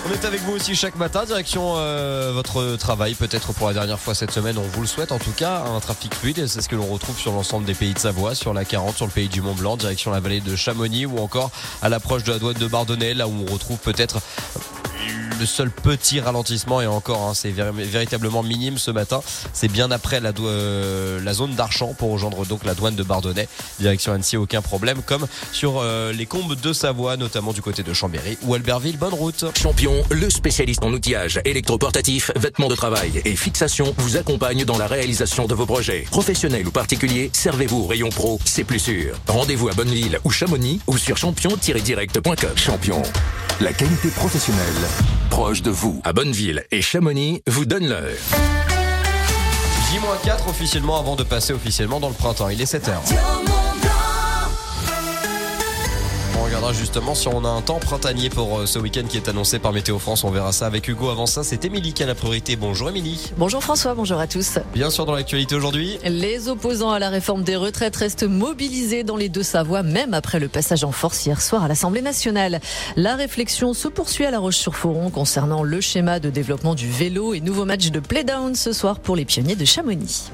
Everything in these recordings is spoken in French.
On est avec vous aussi chaque matin, direction votre travail, peut-être pour la dernière fois cette semaine, on vous le souhaite en tout cas, un trafic fluide, c'est ce que l'on retrouve sur l'ensemble des pays de Savoie, sur la 40, sur le pays du Mont-Blanc, direction la vallée de Chamonix ou encore à l'approche de la douane de Bardonnay, là où on retrouve peut-être le seul petit ralentissement et encore, c'est véritablement minime ce matin. C'est bien après la zone d'Archamps pour rejoindre donc la douane de Bardonnay. Direction Annecy, aucun problème, comme sur les combes de Savoie, notamment du côté de Chambéry ou Albertville. Bonne route. Champion, le spécialiste en outillage, électroportatif, vêtements de travail et fixation, vous accompagne dans la réalisation de vos projets. Professionnels ou particuliers, servez-vous au rayon pro, c'est plus sûr. Rendez-vous à Bonneville ou Chamonix ou sur champion-direct.com. Champion, la qualité professionnelle proche de vous. À Bonneville et Chamonix vous donne l'heure. J-4 officiellement avant de passer officiellement dans le printemps. Il est 7h. On regardera justement si on a un temps printanier pour ce week-end qui est annoncé par Météo France. On verra ça avec Hugo. Avant ça, c'est Émilie qui a la priorité. Bonjour Émilie. Bonjour François, bonjour à tous. Bien sûr, dans l'actualité aujourd'hui, les opposants à la réforme des retraites restent mobilisés dans les Deux-Savoie, même après le passage en force hier soir à l'Assemblée nationale. La réflexion se poursuit à La Roche-sur-Foron concernant le schéma de développement du vélo et nouveau match de play-down ce soir pour les pionniers de Chamonix.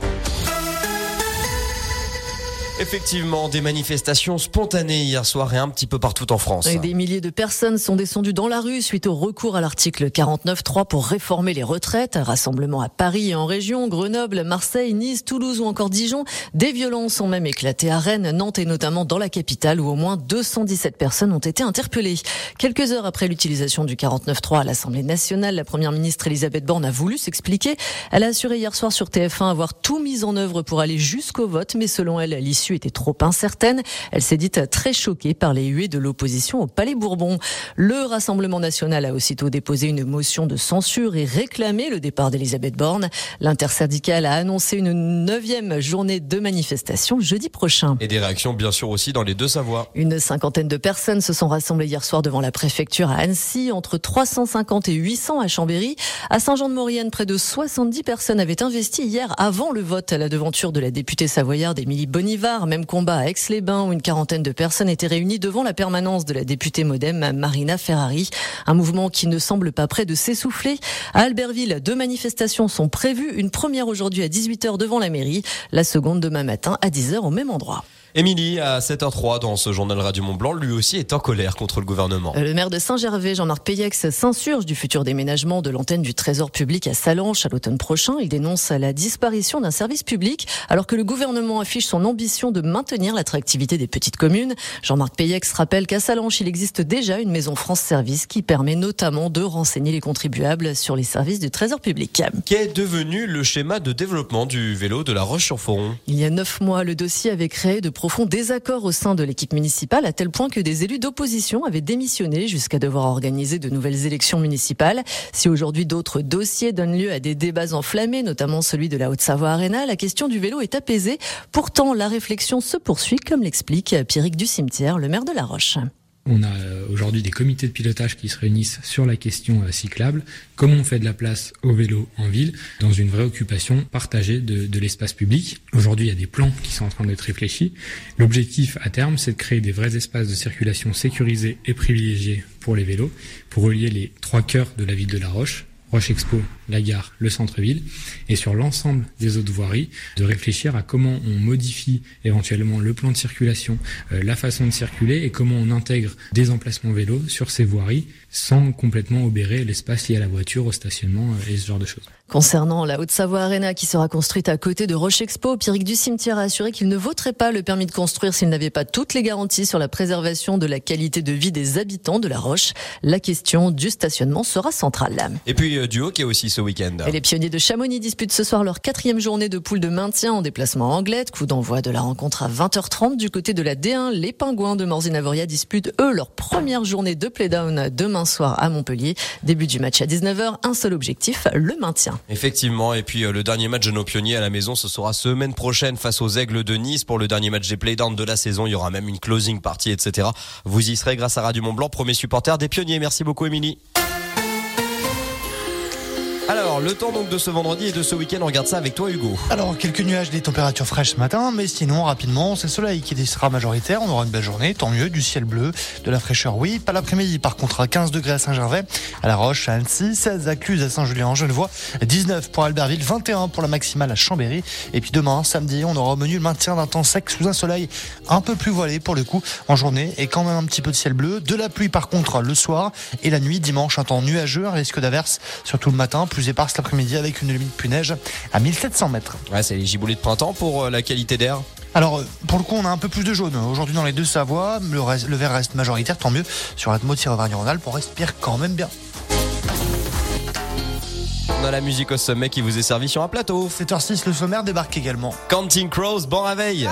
effectivement, des manifestations spontanées hier soir et un petit peu partout en France. Et des milliers de personnes sont descendues dans la rue suite au recours à l'article 49.3 pour réformer les retraites. Rassemblement à Paris et en région, Grenoble, Marseille, Nice, Toulouse ou encore Dijon. Des violences ont même éclaté à Rennes, Nantes et notamment dans la capitale où au moins 217 personnes ont été interpellées. Quelques heures après l'utilisation du 49.3 à l'Assemblée nationale, la première ministre Elisabeth Borne a voulu s'expliquer. Elle a assuré hier soir sur TF1 avoir tout mis en œuvre pour aller jusqu'au vote, mais selon elle, l'issue était trop incertaine. Elle s'est dite très choquée par les huées de l'opposition au Palais Bourbon. Le Rassemblement national a aussitôt déposé une motion de censure et réclamé le départ d'Elisabeth Borne. L'intersyndicale a annoncé une 9e journée de manifestation jeudi prochain. Et des réactions bien sûr aussi dans les Deux-Savoie. Une cinquantaine de personnes se sont rassemblées hier soir devant la préfecture à Annecy, entre 350 et 800 à Chambéry. À Saint-Jean-de-Maurienne, près de 70 personnes avaient investi hier avant le vote à la devanture de la députée savoyarde Émilie Bonivard. Même combat à Aix-les-Bains où une quarantaine de personnes étaient réunies devant la permanence de la députée Modem Marina Ferrari. Un mouvement qui ne semble pas près de s'essouffler. À Albertville, 2 manifestations sont prévues. Une première aujourd'hui à 18h devant la mairie. La seconde demain matin à 10h au même endroit. Émilie, à 7h03 dans ce journal Radio Mont-Blanc, lui aussi est en colère contre le gouvernement. Le maire de Saint-Gervais, Jean-Marc Péiex, s'insurge du futur déménagement de l'antenne du Trésor public à Sallanches à l'automne prochain. Il dénonce la disparition d'un service public alors que le gouvernement affiche son ambition de maintenir l'attractivité des petites communes. Jean-Marc Péiex rappelle qu'à Sallanches, il existe déjà une maison France Service qui permet notamment de renseigner les contribuables sur les services du Trésor public. Qu'est devenu le schéma de développement du vélo de La Roche-sur-Foron ? Il y a 9 mois, le dossier avait créé de profond désaccord au sein de l'équipe municipale à tel point que des élus d'opposition avaient démissionné jusqu'à devoir organiser de nouvelles élections municipales. Si aujourd'hui d'autres dossiers donnent lieu à des débats enflammés, notamment celui de la Haute-Savoie Arena, la question du vélo est apaisée. Pourtant, la réflexion se poursuit, comme l'explique Pierrick Ducimetière, le maire de La Roche. On a aujourd'hui des comités de pilotage qui se réunissent sur la question cyclable. Comment on fait de la place au vélo en ville dans une vraie occupation partagée de l'espace public. Aujourd'hui, il y a des plans qui sont en train d'être réfléchis. L'objectif à terme, c'est de créer des vrais espaces de circulation sécurisés et privilégiés pour les vélos, pour relier les 3 cœurs de la ville de La Roche. Roche Expo, la gare, le centre-ville, et sur l'ensemble des autres voiries, de réfléchir à comment on modifie éventuellement le plan de circulation, la façon de circuler et comment on intègre des emplacements vélos sur ces voiries sans complètement obérer l'espace lié à la voiture, au stationnement et ce genre de choses. Concernant la Haute-Savoie Arena qui sera construite à côté de Roche Expo, Pierrick Ducimetière a assuré qu'il ne voterait pas le permis de construire s'il n'avait pas toutes les garanties sur la préservation de la qualité de vie des habitants de La Roche. La question du stationnement sera centrale. Et puis du hockey aussi ce week-end. Et les pionniers de Chamonix disputent ce soir leur 4e journée de poule de maintien en déplacement à Anglette. Coup d'envoi de la rencontre à 20h30 du côté de la D1. Les Pingouins de Morzine-Avoria disputent eux leur première journée de play-down demain soir à Montpellier. Début du match à 19h, un seul objectif, le maintien. Effectivement, et puis le dernier match de nos pionniers à la maison, ce sera semaine prochaine face aux Aigles de Nice pour le dernier match des play-down de la saison. Il y aura même une closing party, etc. Vous y serez grâce à Radio Mont-Blanc, premier supporter des pionniers. Merci beaucoup Émilie. Alors, Alors, le temps donc de ce vendredi et de ce week-end, on regarde ça avec toi Hugo. Alors, quelques nuages, des températures fraîches ce matin, mais sinon, rapidement, c'est le soleil qui sera majoritaire. On aura une belle journée, tant mieux, du ciel bleu, de la fraîcheur, oui. Pas l'après-midi, par contre, à 15 degrés à Saint-Gervais, à La Roche, à Annecy, 16 à Cluse, à Saint-Julien-en-Genevois, 19 pour Albertville, 21 pour la maximale à Chambéry. Et puis demain, samedi, on aura au menu le maintien d'un temps sec sous un soleil un peu plus voilé pour le coup en journée et quand même un petit peu de ciel bleu. De la pluie par contre le soir et la nuit, dimanche, un temps nuageux, un risque d'averse surtout le matin, plus éparse l'après-midi avec une limite pluie-neige à 1700 mètres. Ouais, c'est les giboulées de printemps pour la qualité d'air. Alors, pour le coup, on a un peu plus de jaune. Aujourd'hui, dans les deux Savoies, le vert reste majoritaire, tant mieux. Sur la Auvergne-Rhône-Alpes, on respire quand même bien. On a la musique au sommet qui vous est servie sur un plateau. 7h06, le sommaire débarque également. Counting Crows, bon réveil.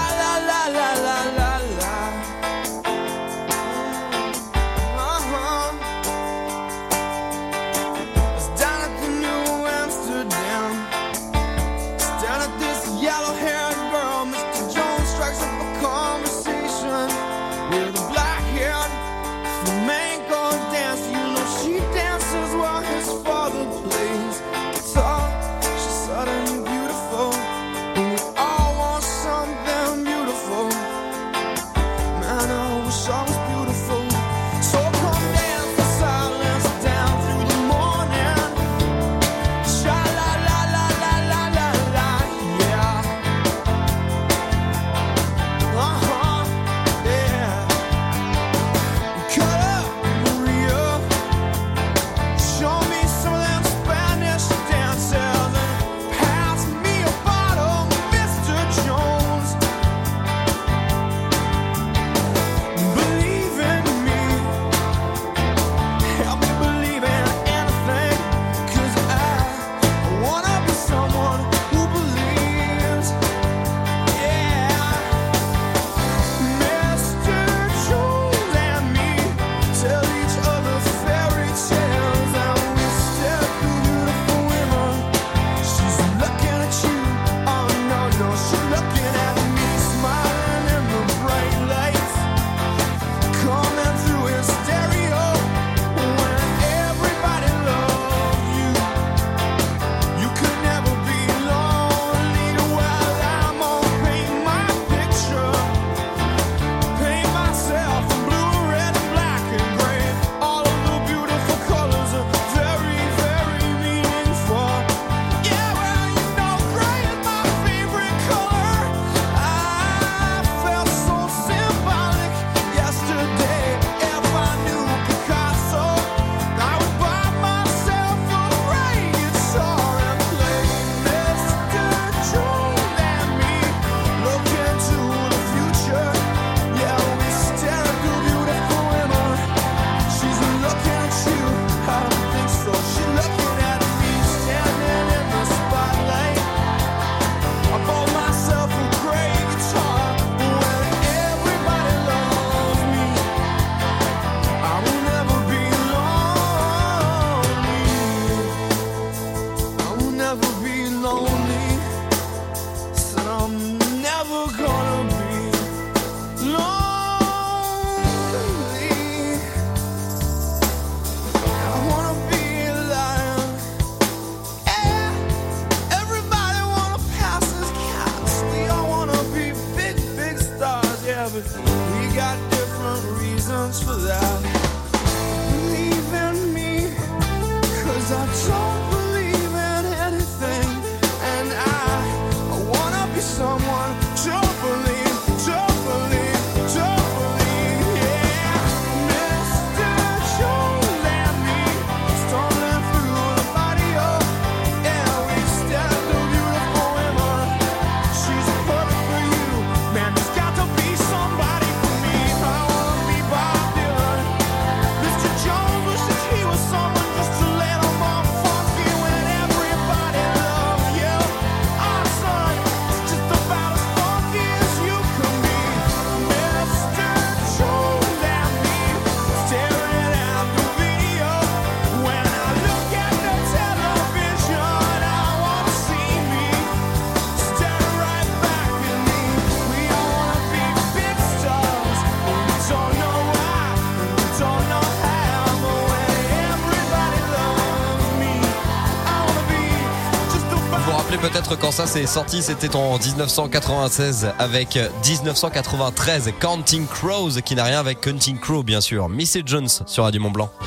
peut-être quand ça s'est sorti, c'était en 1996 avec 1993 Counting Crows, qui n'a rien avec Counting Crow bien sûr. Missy Jones sur Radio Mont Blanc.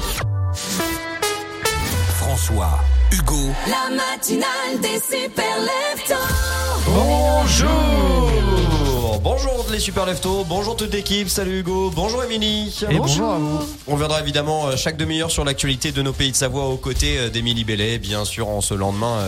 François, Hugo, la matinale des super leftos. Bonjour les super leftos, bonjour toute l'équipe, salut Hugo, bonjour Émilie. Et bonjour à vous. On viendra évidemment chaque demi-heure sur l'actualité de nos pays de Savoie aux côtés d'Émilie Bellet, bien sûr en ce lendemain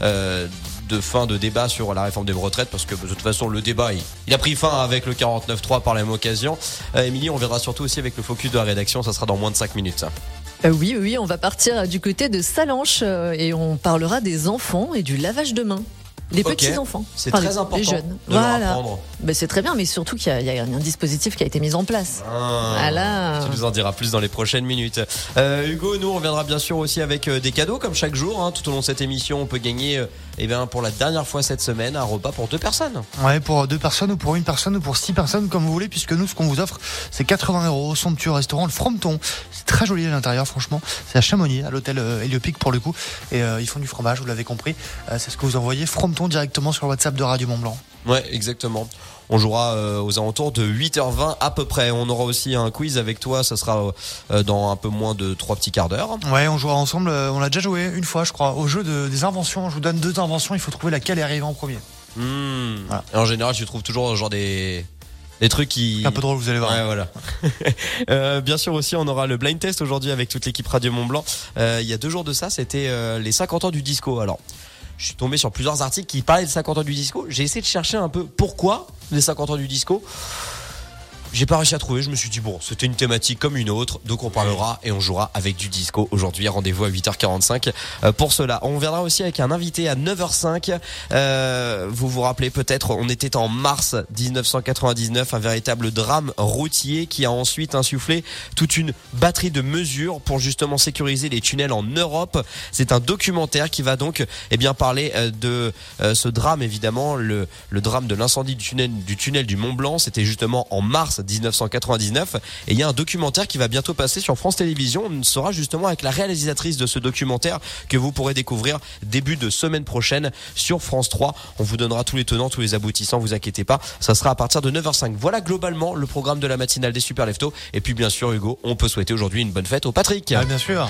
de fin de débat sur la réforme des retraites, parce que de toute façon le débat il a pris fin avec le 49.3 par la même occasion. Émilie, on viendra surtout aussi avec le focus de la rédaction, ça sera dans moins de 5 minutes ça. Oui, on va partir du côté de Salanches et on parlera des enfants et du lavage de mains. Les petits enfants. C'est très important. Les jeunes. De leur apprendre. C'est très bien, mais surtout qu'il y a un dispositif qui a été mis en place. Voilà. Tu nous en diras plus dans les prochaines minutes. Hugo, nous on reviendra bien sûr aussi avec des cadeaux comme chaque jour. Tout au long de cette émission, on peut gagner pour la dernière fois cette semaine un repas pour 2 personnes. Ouais, pour 2 personnes ou pour 1 personne ou pour 6 personnes comme vous voulez, puisque nous ce qu'on vous offre c'est 80 € au somptueux restaurant Le Frometon. C'est très joli à l'intérieur, franchement. C'est à Chamonix, à l'hôtel Héliopique pour le coup. Et ils font du fromage, vous l'avez compris. C'est ce que vous envoyez Frometon directement sur le WhatsApp de Radio Mont Blanc. Ouais, exactement. On jouera aux alentours de 8h20 à peu près. On aura aussi un quiz avec toi, ça sera dans un peu moins de 3 petits quarts d'heure. Ouais, on jouera ensemble, on l'a déjà joué une fois je crois, au jeu des inventions. Je vous donne 2 inventions, il faut trouver laquelle est arrivée en premier. Voilà. Et en général, tu trouves toujours genre des trucs qui... Un peu drôle, vous allez voir. Ouais, voilà. Bien sûr aussi, on aura le blind test aujourd'hui avec toute l'équipe Radio Mont Blanc. Il y a 2 jours de ça, c'était les 50 ans du disco. Alors, je suis tombé sur plusieurs articles qui parlaient des 50 ans du disco. J'ai essayé de chercher un peu pourquoi les 50 ans du disco. J'ai pas réussi à trouver, je me suis dit bon, c'était une thématique comme une autre, donc on parlera et on jouera avec du disco aujourd'hui. Rendez-vous à 8h45 pour cela. On viendra aussi avec un invité à 9h05. Vous vous rappelez peut-être, on était en mars 1999, un véritable drame routier qui a ensuite insufflé toute une batterie de mesures pour justement sécuriser les tunnels en Europe. C'est un documentaire qui va donc parler de ce drame, évidemment, le drame de l'incendie du tunnel du Mont Blanc. C'était justement en mars 1999 et il y a un documentaire qui va bientôt passer sur France Télévisions. On sera justement avec la réalisatrice de ce documentaire que vous pourrez découvrir début de semaine prochaine sur France 3. On vous donnera tous les tenants, tous les aboutissants, vous inquiétez pas, ça sera à partir de 9h05. Voilà globalement le programme de la matinale des Super Leftos. Et puis bien sûr Hugo, on peut souhaiter aujourd'hui une bonne fête au Patrick. Ah, bien sûr.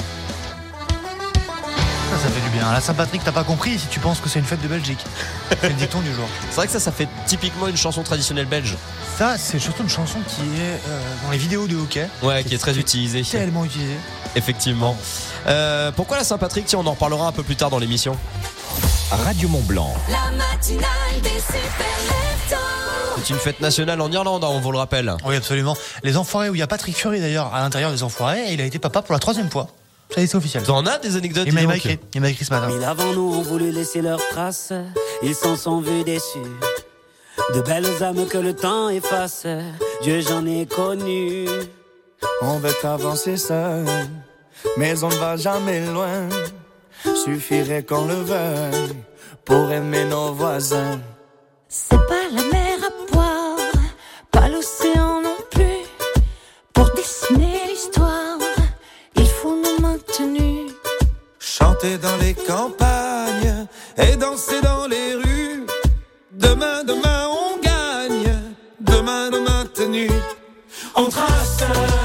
Ça fait du bien. La Saint-Patrick, t'as pas compris si tu penses que c'est une fête de Belgique. C'est le dicton du jour. C'est vrai que ça fait typiquement une chanson traditionnelle belge. Ça, c'est surtout une chanson qui est dans les vidéos de hockey. Ouais, qui est très utilisée. Tellement utilisée. Effectivement. Pourquoi la Saint-Patrick? Tiens, on en reparlera un peu plus tard dans l'émission. Radio Mont Blanc. La matinale des super leftos. C'est une fête nationale en Irlande, on vous le rappelle. Oui, absolument. Les Enfoirés, où il y a Patrick Fiori d'ailleurs à l'intérieur des Enfoirés, et il a été papa pour la 3e fois. Ça y est, c'est officiel. T'en as des anecdotes? Il m'a écrit ce matin. Mille avant nous ont voulu laisser leurs traces, ils s'en sont vus déçus. De belles âmes que le temps efface, Dieu j'en ai connu. On veut avancer seul, mais on ne va jamais loin. Suffirait qu'on le veuille pour aimer nos voisins. C'est pas la mer à boire, pas l'océan non plus. Pour dessiner l'histoire, il faut nous maintenir. Chanter dans les campagnes et danser dans les rues. Demain, demain on gagne. Demain, demain tenu. On trace.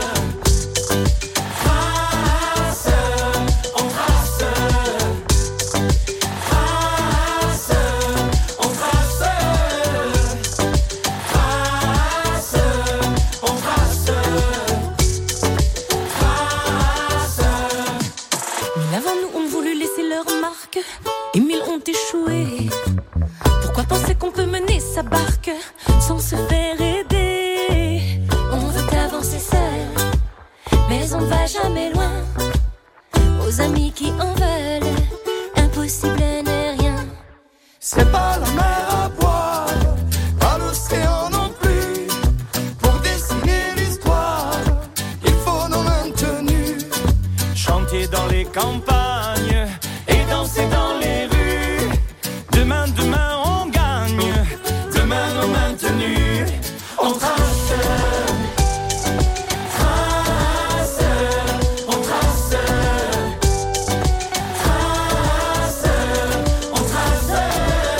Et 1000 ont échoué. Pourquoi penser qu'on peut mener sa barque sans se faire aider? On veut avancer seul, mais on ne va jamais loin. Aux amis qui en veulent, impossible n'est rien. C'est pas la mer à boire, pas l'océan non plus. Pour dessiner l'histoire, il faut nos maintenus. Chanter dans les campagnes et danser dans les rues. Demain, demain on gagne. Demain on maintenu. On trace. Trace. On trace. Trace. On trace.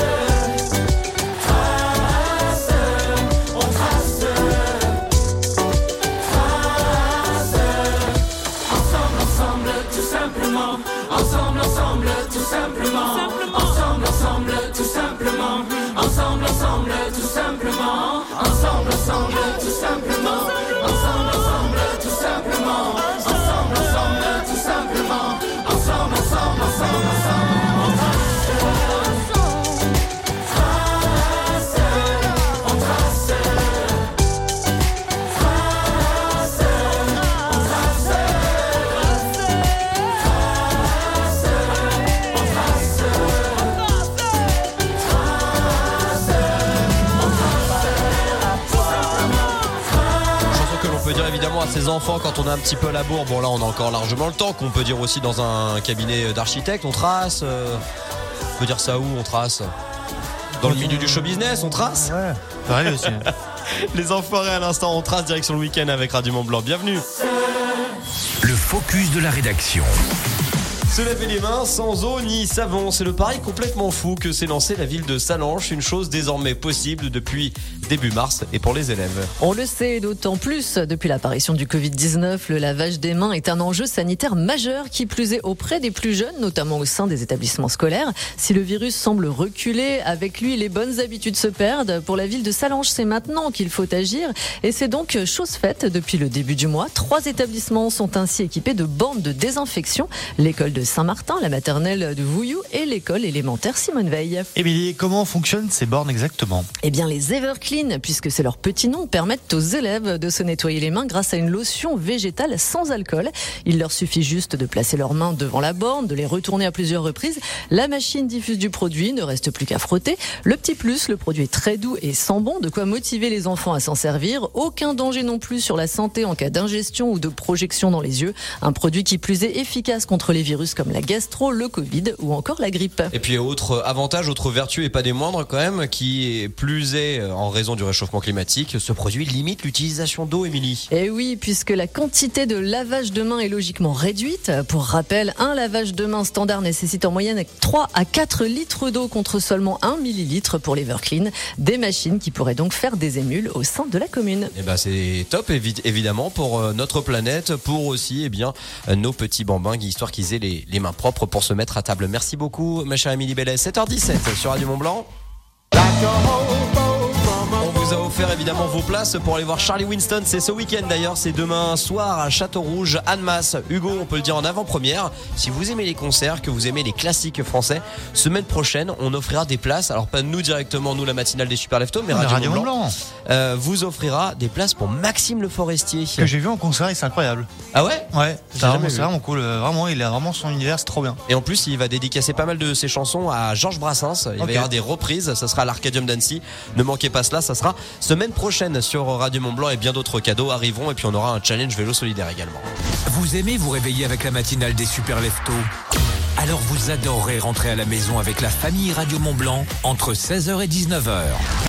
ses enfants quand on est un petit peu à la bourre. Bon là on a encore largement le temps, qu'on peut dire aussi dans un cabinet d'architecte. On trace, on peut dire ça où on trace? Dans le milieu du show business, on trace. Ouais, pareil aussi. Les enfoirés à l'instant, on trace direction le week-end avec Radio Mont-Blanc. Bienvenue. Le focus de la rédaction. Se laver les mains sans eau ni savon, c'est le pari complètement fou que s'est lancé la ville de Sallanches, une chose désormais possible depuis début mars et pour les élèves. On le sait d'autant plus depuis l'apparition du Covid-19, le lavage des mains est un enjeu sanitaire majeur qui plus est auprès des plus jeunes, notamment au sein des établissements scolaires. Si le virus semble reculer, avec lui les bonnes habitudes se perdent. Pour la ville de Sallanches, c'est maintenant qu'il faut agir et c'est donc chose faite depuis le début du mois. 3 établissements sont ainsi équipés de bornes de désinfection, l'école de Saint-Martin, la maternelle de Vouillou et l'école élémentaire Simone Veil. Émilie, comment fonctionnent ces bornes exactement? Eh bien, les Everclean, puisque c'est leur petit nom, permettent aux élèves de se nettoyer les mains grâce à une lotion végétale sans alcool. Il leur suffit juste de placer leurs mains devant la borne, de les retourner à plusieurs reprises. La machine diffuse du produit, ne reste plus qu'à frotter. Le petit plus, le produit est très doux et sent bon, de quoi motiver les enfants à s'en servir. Aucun danger non plus sur la santé en cas d'ingestion ou de projection dans les yeux. Un produit qui plus est efficace contre les virus comme la gastro, le Covid ou encore la grippe. Et puis autre avantage, autre vertu et pas des moindres quand même, qui plus est en raison du réchauffement climatique, ce produit limite l'utilisation d'eau, Émilie. Et oui, puisque la quantité de lavage de mains est logiquement réduite. Pour rappel, un lavage de mains standard nécessite en moyenne 3 à 4 litres d'eau contre seulement 1 millilitre pour l'Everclean. Des machines qui pourraient donc faire des émules au sein de la commune. Et c'est top évidemment pour notre planète, pour aussi nos petits bambins, histoire qu'ils aient les mains propres pour se mettre à table. Merci beaucoup ma chère Émilie Bellet. 7h17 sur Radio Mont-Blanc. On vous a offert évidemment vos places pour aller voir Charlie Winston. C'est ce week-end d'ailleurs, c'est demain soir à Château-Rouge, Annemasse. Hugo, on peut le dire en avant-première. Si vous aimez les concerts, que vous aimez les classiques français, semaine prochaine, on offrira des places. Alors pas nous directement, nous la matinale des Super Leftos, mais Radio Mont-Blanc vous offrira des places pour Maxime Le Forestier. Que j'ai vu en concert et c'est incroyable. Ah ouais? Ouais, c'est vraiment cool. Vraiment, il a vraiment son univers, c'est trop bien. Et en plus, il va dédicacer pas mal de ses chansons à Georges Brassens. Il va y avoir des reprises. Ça sera à l'Arcadium d'Annecy. Ne manquez pas cela. Ça sera semaine prochaine sur Radio Mont-Blanc et bien d'autres cadeaux arriveront. Et puis on aura un challenge vélo solidaire également. Vous aimez vous réveiller avec la matinale des Super Leftos? Alors vous adorerez rentrer à la maison avec la famille Radio Mont-Blanc entre 16h et 19h.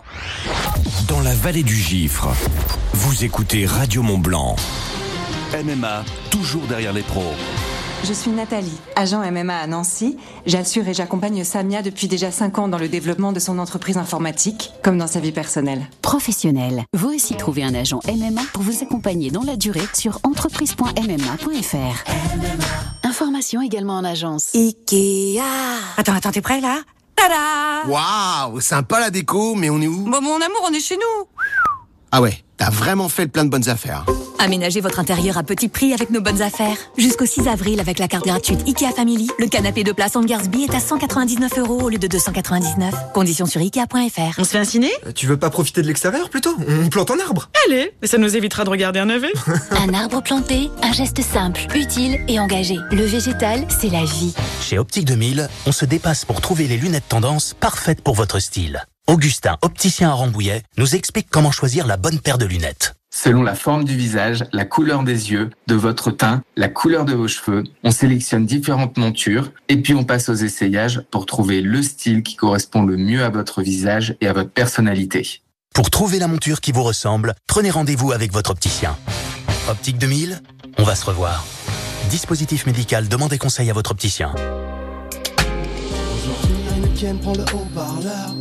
Dans la vallée du Gifre, vous écoutez Radio Mont-Blanc. MMA, toujours derrière les pros. Je suis Nathalie, agent MMA à Nancy. J'assure et j'accompagne Samia depuis déjà 5 ans dans le développement de son entreprise informatique, comme dans sa vie personnelle. Professionnel, vous aussi trouvez un agent MMA pour vous accompagner dans la durée sur entreprise.mma.fr. Information également en agence. Ikea. Attends, t'es prêt là? Tada! Waouh, sympa la déco, mais on est où? Bon, mon amour, on est chez nous. Ah ouais, t'as vraiment fait le plein de bonnes affaires. Aménagez votre intérieur à petit prix avec nos bonnes affaires. Jusqu'au 6 avril, avec la carte gratuite IKEA Family, le canapé de place Angersby est à 199 € au lieu de 299. Conditions sur Ikea.fr. On se fait un ciné? Tu veux pas profiter de l'extérieur plutôt? On plante un arbre. Allez, mais ça nous évitera de regarder un navet. Un arbre planté, un geste simple, utile et engagé. Le végétal, c'est la vie. Chez Optique 2000, on se dépasse pour trouver les lunettes tendance parfaites pour votre style. Augustin, opticien à Rambouillet, nous explique comment choisir la bonne paire de lunettes. Selon la forme du visage, la couleur des yeux, de votre teint, la couleur de vos cheveux, on sélectionne différentes montures et puis on passe aux essayages pour trouver le style qui correspond le mieux à votre visage et à votre personnalité. Pour trouver la monture qui vous ressemble, prenez rendez-vous avec votre opticien. Optique 2000, on va se revoir. Dispositif médical, demandez conseil à votre opticien. Aujourd'hui, Heineken prend le haut-parleur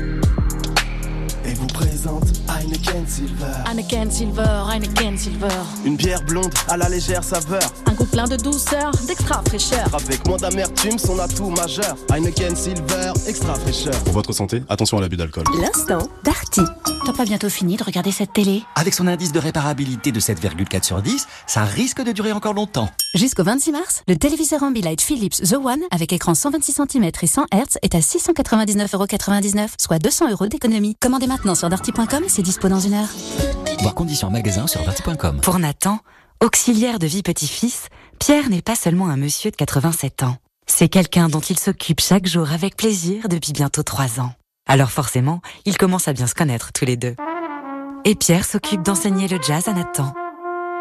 et vous présente Heineken Silver. Heineken Silver, Heineken Silver. Une bière blonde à la légère saveur. Un goût plein de douceur, d'extra fraîcheur. Avec moins d'amertume, son atout majeur. Heineken Silver, extra fraîcheur. Pour votre santé, attention à l'abus d'alcool. L'instant Darty. T'as pas bientôt fini de regarder cette télé? Avec son indice de réparabilité de 7,4 sur 10, ça risque de durer encore longtemps. Jusqu'au 26 mars, le téléviseur Ambilight Philips The One avec écran 126 cm et 100 Hz est à 699,99 €, soit 200 € d'économie. Commandez maintenant sur darty.com, c'est dispo dans 1 heure. Voir conditions en magasin sur darty.com. Pour Nathan, auxiliaire de vie petit-fils, Pierre n'est pas seulement un monsieur de 87 ans. C'est quelqu'un dont il s'occupe chaque jour avec plaisir depuis bientôt 3 ans. Alors forcément, ils commencent à bien se connaître tous les deux. Et Pierre s'occupe d'enseigner le jazz à Nathan.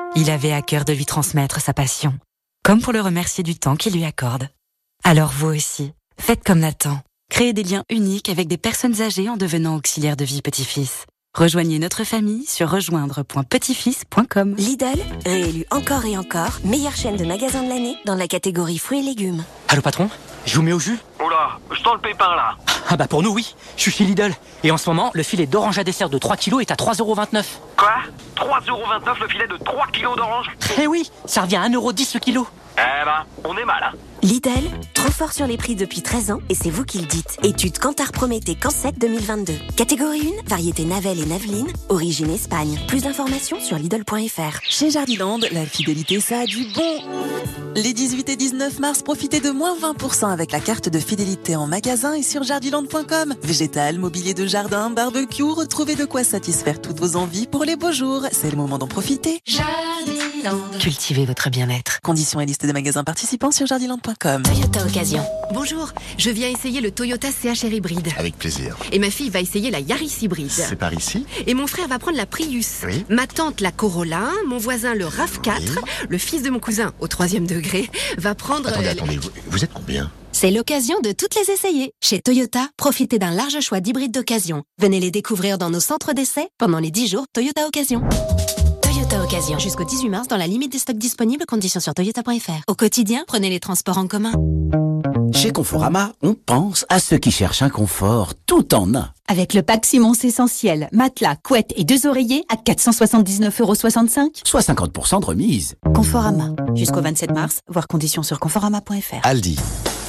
Il avait à cœur de lui transmettre sa passion, comme pour le remercier du temps qu'il lui accorde. Alors vous aussi, faites comme Nathan. Créez des liens uniques avec des personnes âgées en devenant auxiliaire de vie petit-fils. Rejoignez notre famille sur rejoindre.petitfils.com. Lidl, réélu encore et encore, meilleure chaîne de magasins de l'année dans la catégorie fruits et légumes. Allô patron, je vous mets au jus? Oula, je tends le pépin là. Ah bah pour nous oui, je suis chez Lidl. Et en ce moment, le filet d'orange à dessert de 3 kilos est à 3,29€. Quoi? 3,29€ le filet de 3 kilos d'orange? Eh oui, ça revient à 1,10€ le kilo. Eh ben, on est mal hein. Lidl, trop fort sur les prix depuis 13 ans et c'est vous qui le dites. Étude Kantar Prométhée Cansec 2022. Catégorie 1, variété Navel et Naveline, origine Espagne. Plus d'informations sur Lidl.fr. Chez Jardiland, la fidélité ça a du bon. Les 18 et 19 mars, profitez de moins 20% avec la carte de fidélité en magasin et sur jardiland.com. Végétal, mobilier de jardin, barbecue, retrouvez de quoi satisfaire toutes vos envies pour les beaux jours. C'est le moment d'en profiter. Jardiland. Cultivez votre bien-être. Conditions et liste des magasins participants sur jardiland.com. Toyota Occasion. Bonjour, je viens essayer le Toyota CHR hybride. Avec plaisir. Et ma fille va essayer la Yaris hybride. C'est par ici. Et mon frère va prendre la Prius. Oui. Ma tante la Corolla, mon voisin le RAV4, oui. Le fils de mon cousin au 3e degré va prendre... Attendez, vous êtes combien ? C'est l'occasion de toutes les essayer. Chez Toyota, profitez d'un large choix d'hybrides d'occasion. Venez les découvrir dans nos centres d'essai pendant les 10 jours Toyota Occasion. Toyota Occasion. Jusqu'au 18 mars dans la limite des stocks disponibles, conditions sur toyota.fr. Au quotidien, prenez les transports en commun. Chez Conforama, on pense à ceux qui cherchent un confort tout en un. Avec le pack Simons Essentiel, matelas, couette et 2 oreillers à 479,65 €. Soit 50% de remise. Conforama. Jusqu'au 27 mars, voir conditions sur conforama.fr. Aldi.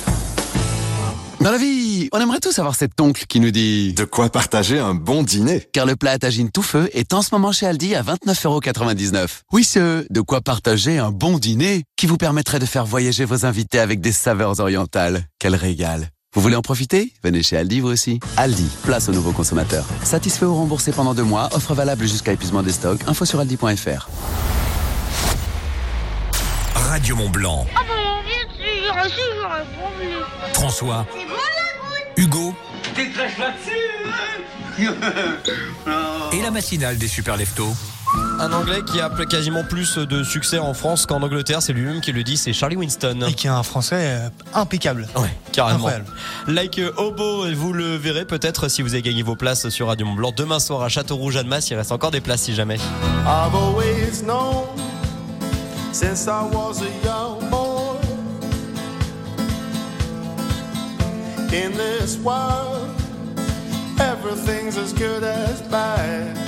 Dans la vie, on aimerait tous avoir cet oncle qui nous dit de quoi partager un bon dîner. Car le plat à tagine tout feu est en ce moment chez Aldi à 29,99 €. Oui, de quoi partager un bon dîner qui vous permettrait de faire voyager vos invités avec des saveurs orientales. Quel régal. Vous voulez en profiter? Venez chez Aldi vous aussi. Aldi, place aux nouveaux consommateurs. Satisfait ou remboursé pendant 2 mois, offre valable jusqu'à épuisement des stocks. Info sur aldi.fr. Radio Mont-Blanc. Ah bon, bien sûr, François. C'est bon la goutte. Hugo. T'es très là-dessus. Et la matinale des super leftos. Un Anglais qui a quasiment plus de succès en France qu'en Angleterre, c'est lui-même qui le dit, c'est Charlie Winston. Et qui est un Français impeccable. Ouais, carrément. Incroyable. Like Hobo, vous le verrez peut-être si vous avez gagné vos places sur Radio Mont-Blanc. Demain soir à Châteaurouge-Annemasse, il reste encore des places si jamais. I've always known since I was a young boy in this world everything's as good as bad.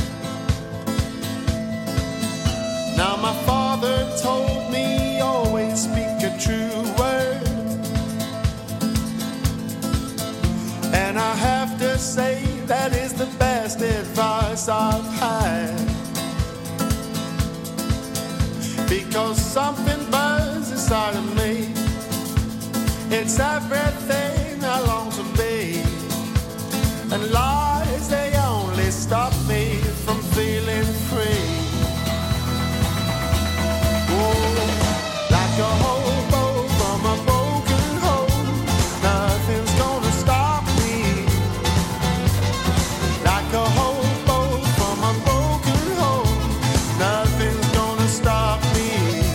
Now my father told me always speak a true word, and I have to say that is the best advice I've had, because something burns inside of me. It's everything I long to be, and lies, they only stop me from feeling free. Like a hobo from a broken home, nothing's gonna stop me. Like a hobo from a broken home, nothing's gonna stop me.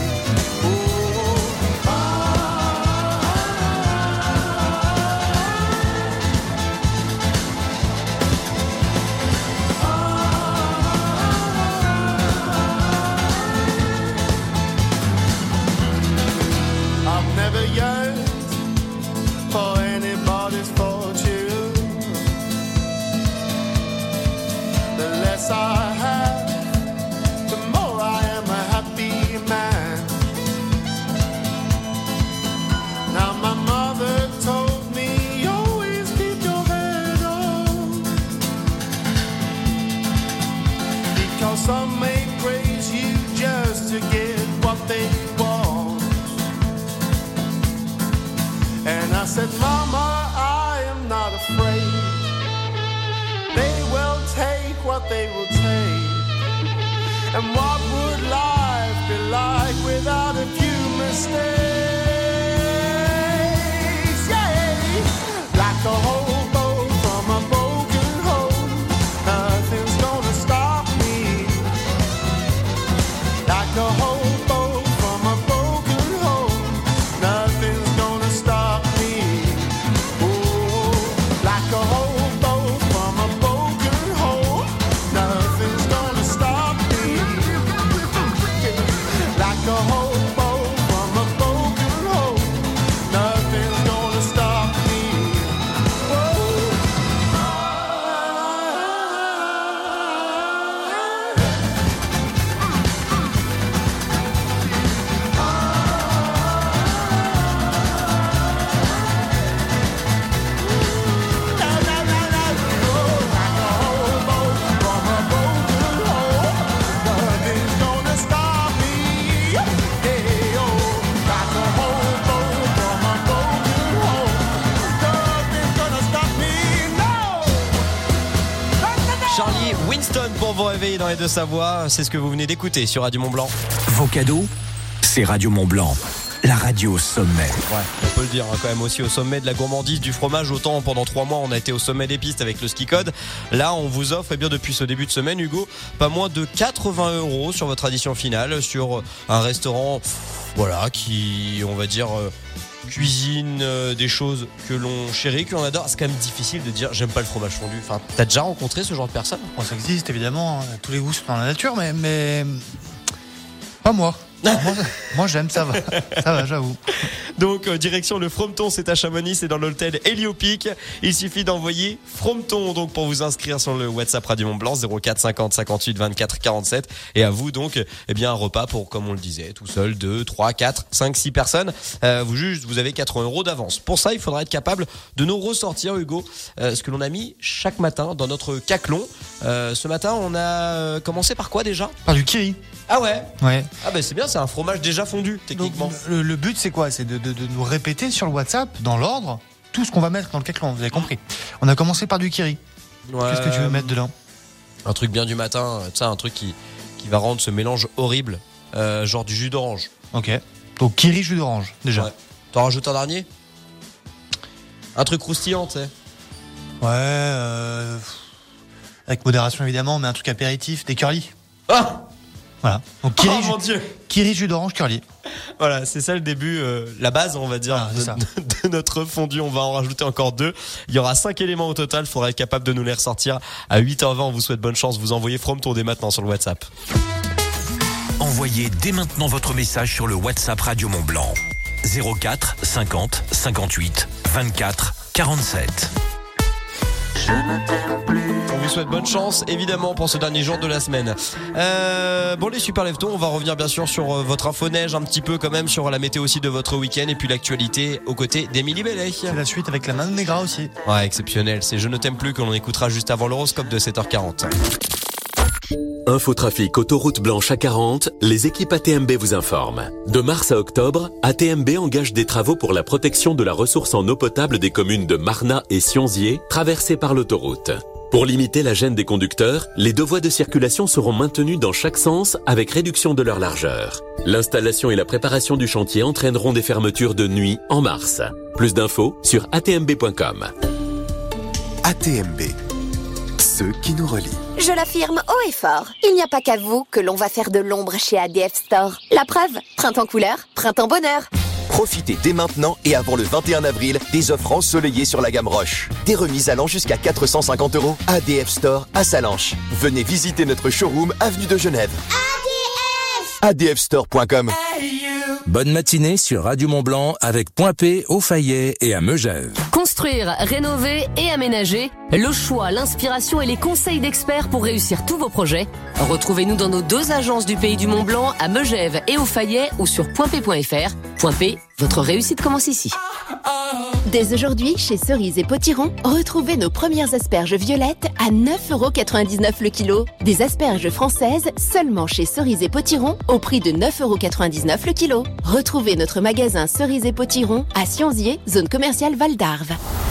I've never yearned for anybody's fortune. The less I have, the more I am a happy man. Now my mother told me always keep your head on, because some may praise you just to get what they want. And I said, Mama, I am not afraid. They will take what they will take. And what would life be like without a few mistakes? Yeah, like a hobo from a broken home, nothing's gonna stop me. Like a hobo Charlie Winston pour vous réveiller dans les Deux-Savoie. C'est ce que vous venez d'écouter sur Radio Mont-Blanc. Vos cadeaux, c'est Radio Mont-Blanc. La radio au sommet. Ouais, on peut le dire quand même aussi au sommet de la gourmandise du fromage. Autant pendant 3 mois on a été au sommet des pistes avec le ski code. Là on vous offre bien depuis ce début de semaine, Hugo, pas moins de 80 € sur votre addition finale sur un restaurant, voilà, qui on va dire cuisine des choses que l'on chérit, que l'on adore. C'est quand même difficile de dire j'aime pas le fromage fondu. Enfin, t'as déjà rencontré ce genre de personne? Bon, ça existe évidemment, tous les goûts sont dans la nature, mais pas moi. Moi j'aime, ça va, j'avoue. Donc direction le Frometon, c'est à Chamonix, c'est dans l'hôtel Héliopique. Il suffit d'envoyer Frometon donc pour vous inscrire sur le WhatsApp Radio Mont Blanc 04 50 58 24 47 et à vous donc un repas pour, comme on le disait, tout seul 2, 3, 4, 5, 6 personnes. Vous avez 80 € d'avance. Pour ça, il faudra être capable de nous ressortir, Hugo, ce que l'on a mis chaque matin dans notre caclon. Ce matin, on a commencé par quoi déjà? Par du kiri. Ah ouais. Ah ben c'est bien, c'est un fromage déjà fondu techniquement. Donc, le but c'est quoi? C'est de nous répéter sur le WhatsApp dans l'ordre tout ce qu'on va mettre dans le caclon, vous avez compris. On a commencé par du kiri. Ouais. Qu'est-ce que tu veux mettre dedans? Un truc bien du matin, tu sais, un truc qui va rendre ce mélange horrible, genre du jus d'orange. Ok. Donc kiri jus d'orange déjà. Ouais. T'en rajoutes un dernier? Un truc croustillant, tu sais. Ouais. Avec modération évidemment, mais un truc apéritif, des curly. Ah. Voilà. Donc kiri jus d'orange curly. Voilà, c'est ça le début, la base on va dire de notre fondu. On va en rajouter encore 2. Il y aura 5 éléments au total. Il faudra être capable de nous les ressortir à 8h20. On vous souhaite bonne chance. Vous envoyez Frometon dès maintenant sur le WhatsApp. Envoyez dès maintenant votre message sur le WhatsApp Radio Mont Blanc 04 50 58 24 47. Je ne t'aime plus. On vous souhaite bonne chance, évidemment, pour ce dernier jour de la semaine. Bon, les super leftos, on va revenir bien sûr sur votre info neige, un petit peu quand même, sur la météo aussi de votre week-end, et puis l'actualité aux côtés d'Émilie Bellet. C'est la suite avec la Mano Negra aussi. Ouais, exceptionnel. C'est Je ne t'aime plus que l'on écoutera juste avant l'horoscope de 7h40. Infotrafic autoroute blanche à 40, les équipes ATMB vous informent. De mars à octobre, ATMB engage des travaux pour la protection de la ressource en eau potable des communes de Marnat et Sionzier, traversées par l'autoroute. Pour limiter la gêne des conducteurs, les 2 voies de circulation seront maintenues dans chaque sens avec réduction de leur largeur. L'installation et la préparation du chantier entraîneront des fermetures de nuit en mars. Plus d'infos sur atmb.com. ATMB, ceux qui nous relient. Je l'affirme haut et fort, il n'y a pas qu'à vous que l'on va faire de l'ombre chez ADF Store. La preuve, printemps couleur, printemps bonheur. Profitez dès maintenant et avant le 21 avril des offres ensoleillées sur la gamme Roche. Des remises allant jusqu'à 450 €. ADF Store à Salanches. Venez visiter notre showroom avenue de Genève. ADFstore.com. Bonne matinée sur Radio Mont Blanc avec Point P au Fayet et à Megève. Construire, rénover et aménager, le choix, l'inspiration et les conseils d'experts pour réussir tous vos projets. Retrouvez-nous dans nos 2 agences du Pays du Mont Blanc à Megève et au Fayet ou sur pointp.fr. Point P, votre réussite commence ici. Dès aujourd'hui, chez Cerise et Potiron, retrouvez nos premières asperges violettes à 9,99 € le kilo. Des asperges françaises seulement chez Cerise et Potiron au prix de 9,99 € le kilo. Retrouvez notre magasin Cerise et Potiron à Sionzier, zone commerciale Val d'Arve.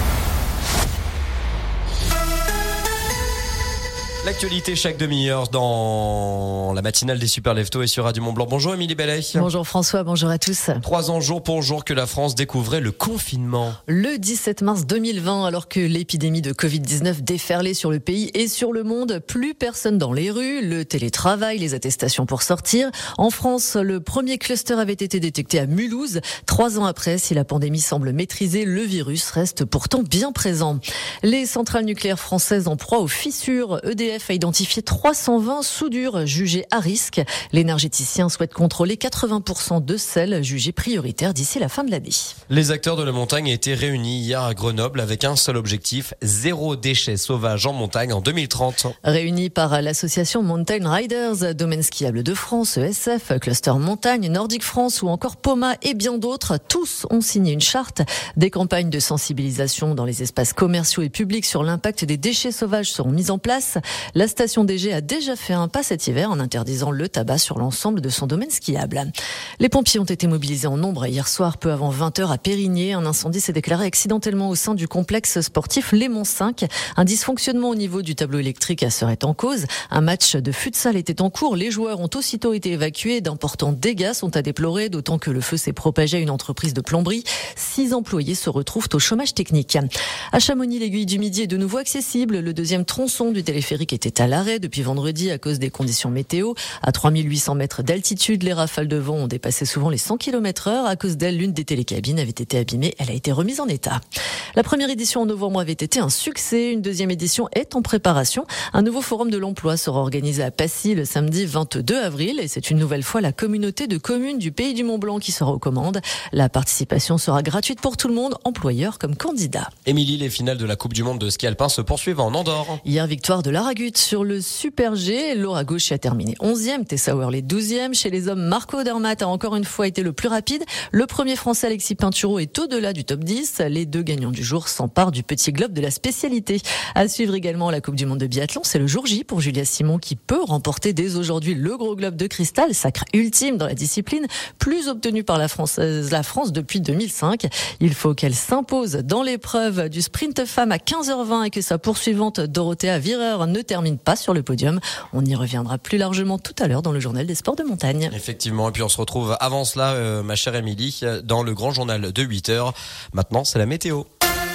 L'actualité chaque demi-heure dans la matinale des Super Leftos et sur Radio Mont Blanc. Bonjour Émilie Bellet. Bonjour François, bonjour à tous. 3 ans jour pour jour que la France découvrait le confinement. Le 17 mars 2020, alors que l'épidémie de Covid-19 déferlait sur le pays et sur le monde, plus personne dans les rues, le télétravail, les attestations pour sortir. En France, le premier cluster avait été détecté à Mulhouse. 3 ans après, si la pandémie semble maîtrisée, le virus reste pourtant bien présent. Les centrales nucléaires françaises en proie aux fissures. EDF a identifié 320 soudures jugées à risque. L'énergéticien souhaite contrôler 80% de celles jugées prioritaires d'ici la fin de l'année. Les acteurs de la montagne étaient réunis hier à Grenoble avec un seul objectif, 0 déchets sauvages en montagne en 2030. Réunis par l'association Mountain Riders, Domaine skiable de France, ESF, Cluster Montagne, Nordic France ou encore Poma et bien d'autres, tous ont signé une charte. Des campagnes de sensibilisation dans les espaces commerciaux et publics sur l'impact des déchets sauvages seront mises en place. La station DG a déjà fait un pas cet hiver en interdisant le tabac sur l'ensemble de son domaine skiable. Les pompiers ont été mobilisés en nombre hier soir, peu avant 20h à Périgné. Un incendie s'est déclaré accidentellement au sein du complexe sportif Lémont 5. Un dysfonctionnement au niveau du tableau électrique serait en cause. Un match de futsal était en cours. Les joueurs ont aussitôt été évacués. D'importants dégâts sont à déplorer, d'autant que le feu s'est propagé à une entreprise de plomberie. 6 employés se retrouvent au chômage technique. À Chamonix, l'aiguille du Midi est de nouveau accessible. Le deuxième tronçon du téléphérique était à l'arrêt depuis vendredi à cause des conditions météo. À 3800 mètres d'altitude, les rafales de vent ont dépassé souvent les 100 km/h. À cause d'elle, l'une des télécabines avait été abîmée. Elle a été remise en état. La première édition en novembre avait été un succès. Une deuxième édition est en préparation. Un nouveau forum de l'emploi sera organisé à Passy le samedi 22 avril. Et c'est une nouvelle fois la communauté de communes du Pays du Mont-Blanc qui sera aux commandes. La participation sera gratuite pour tout le monde, employeur comme candidat. Émilie, les finales de la Coupe du Monde de ski alpin se poursuivent en Andorre. Hier, victoire de l'Aragut sur le Super G. Laura Gauche a terminé 11e, Tessa Worley 12e. Chez les hommes, Marco Odermatt a encore une fois été le plus rapide. Le premier Français, Alexis Pinturo, est au-delà du top 10. Les deux gagnants du jour s'emparent du petit globe de la spécialité. À suivre également la Coupe du Monde de biathlon. C'est le jour J pour Julia Simon qui peut remporter dès aujourd'hui le gros globe de cristal, sacre ultime dans la discipline, plus obtenu par la France depuis 2005. Il faut qu'elle s'impose dans l'épreuve du sprint femme à 15h20 et que sa poursuivante Dorothea Virer ne termine pas sur le podium. On y reviendra plus largement tout à l'heure dans le journal des sports de montagne. Effectivement, et puis on se retrouve avant cela, ma chère Émilie, dans le grand journal de 8h. Maintenant, c'est la météo.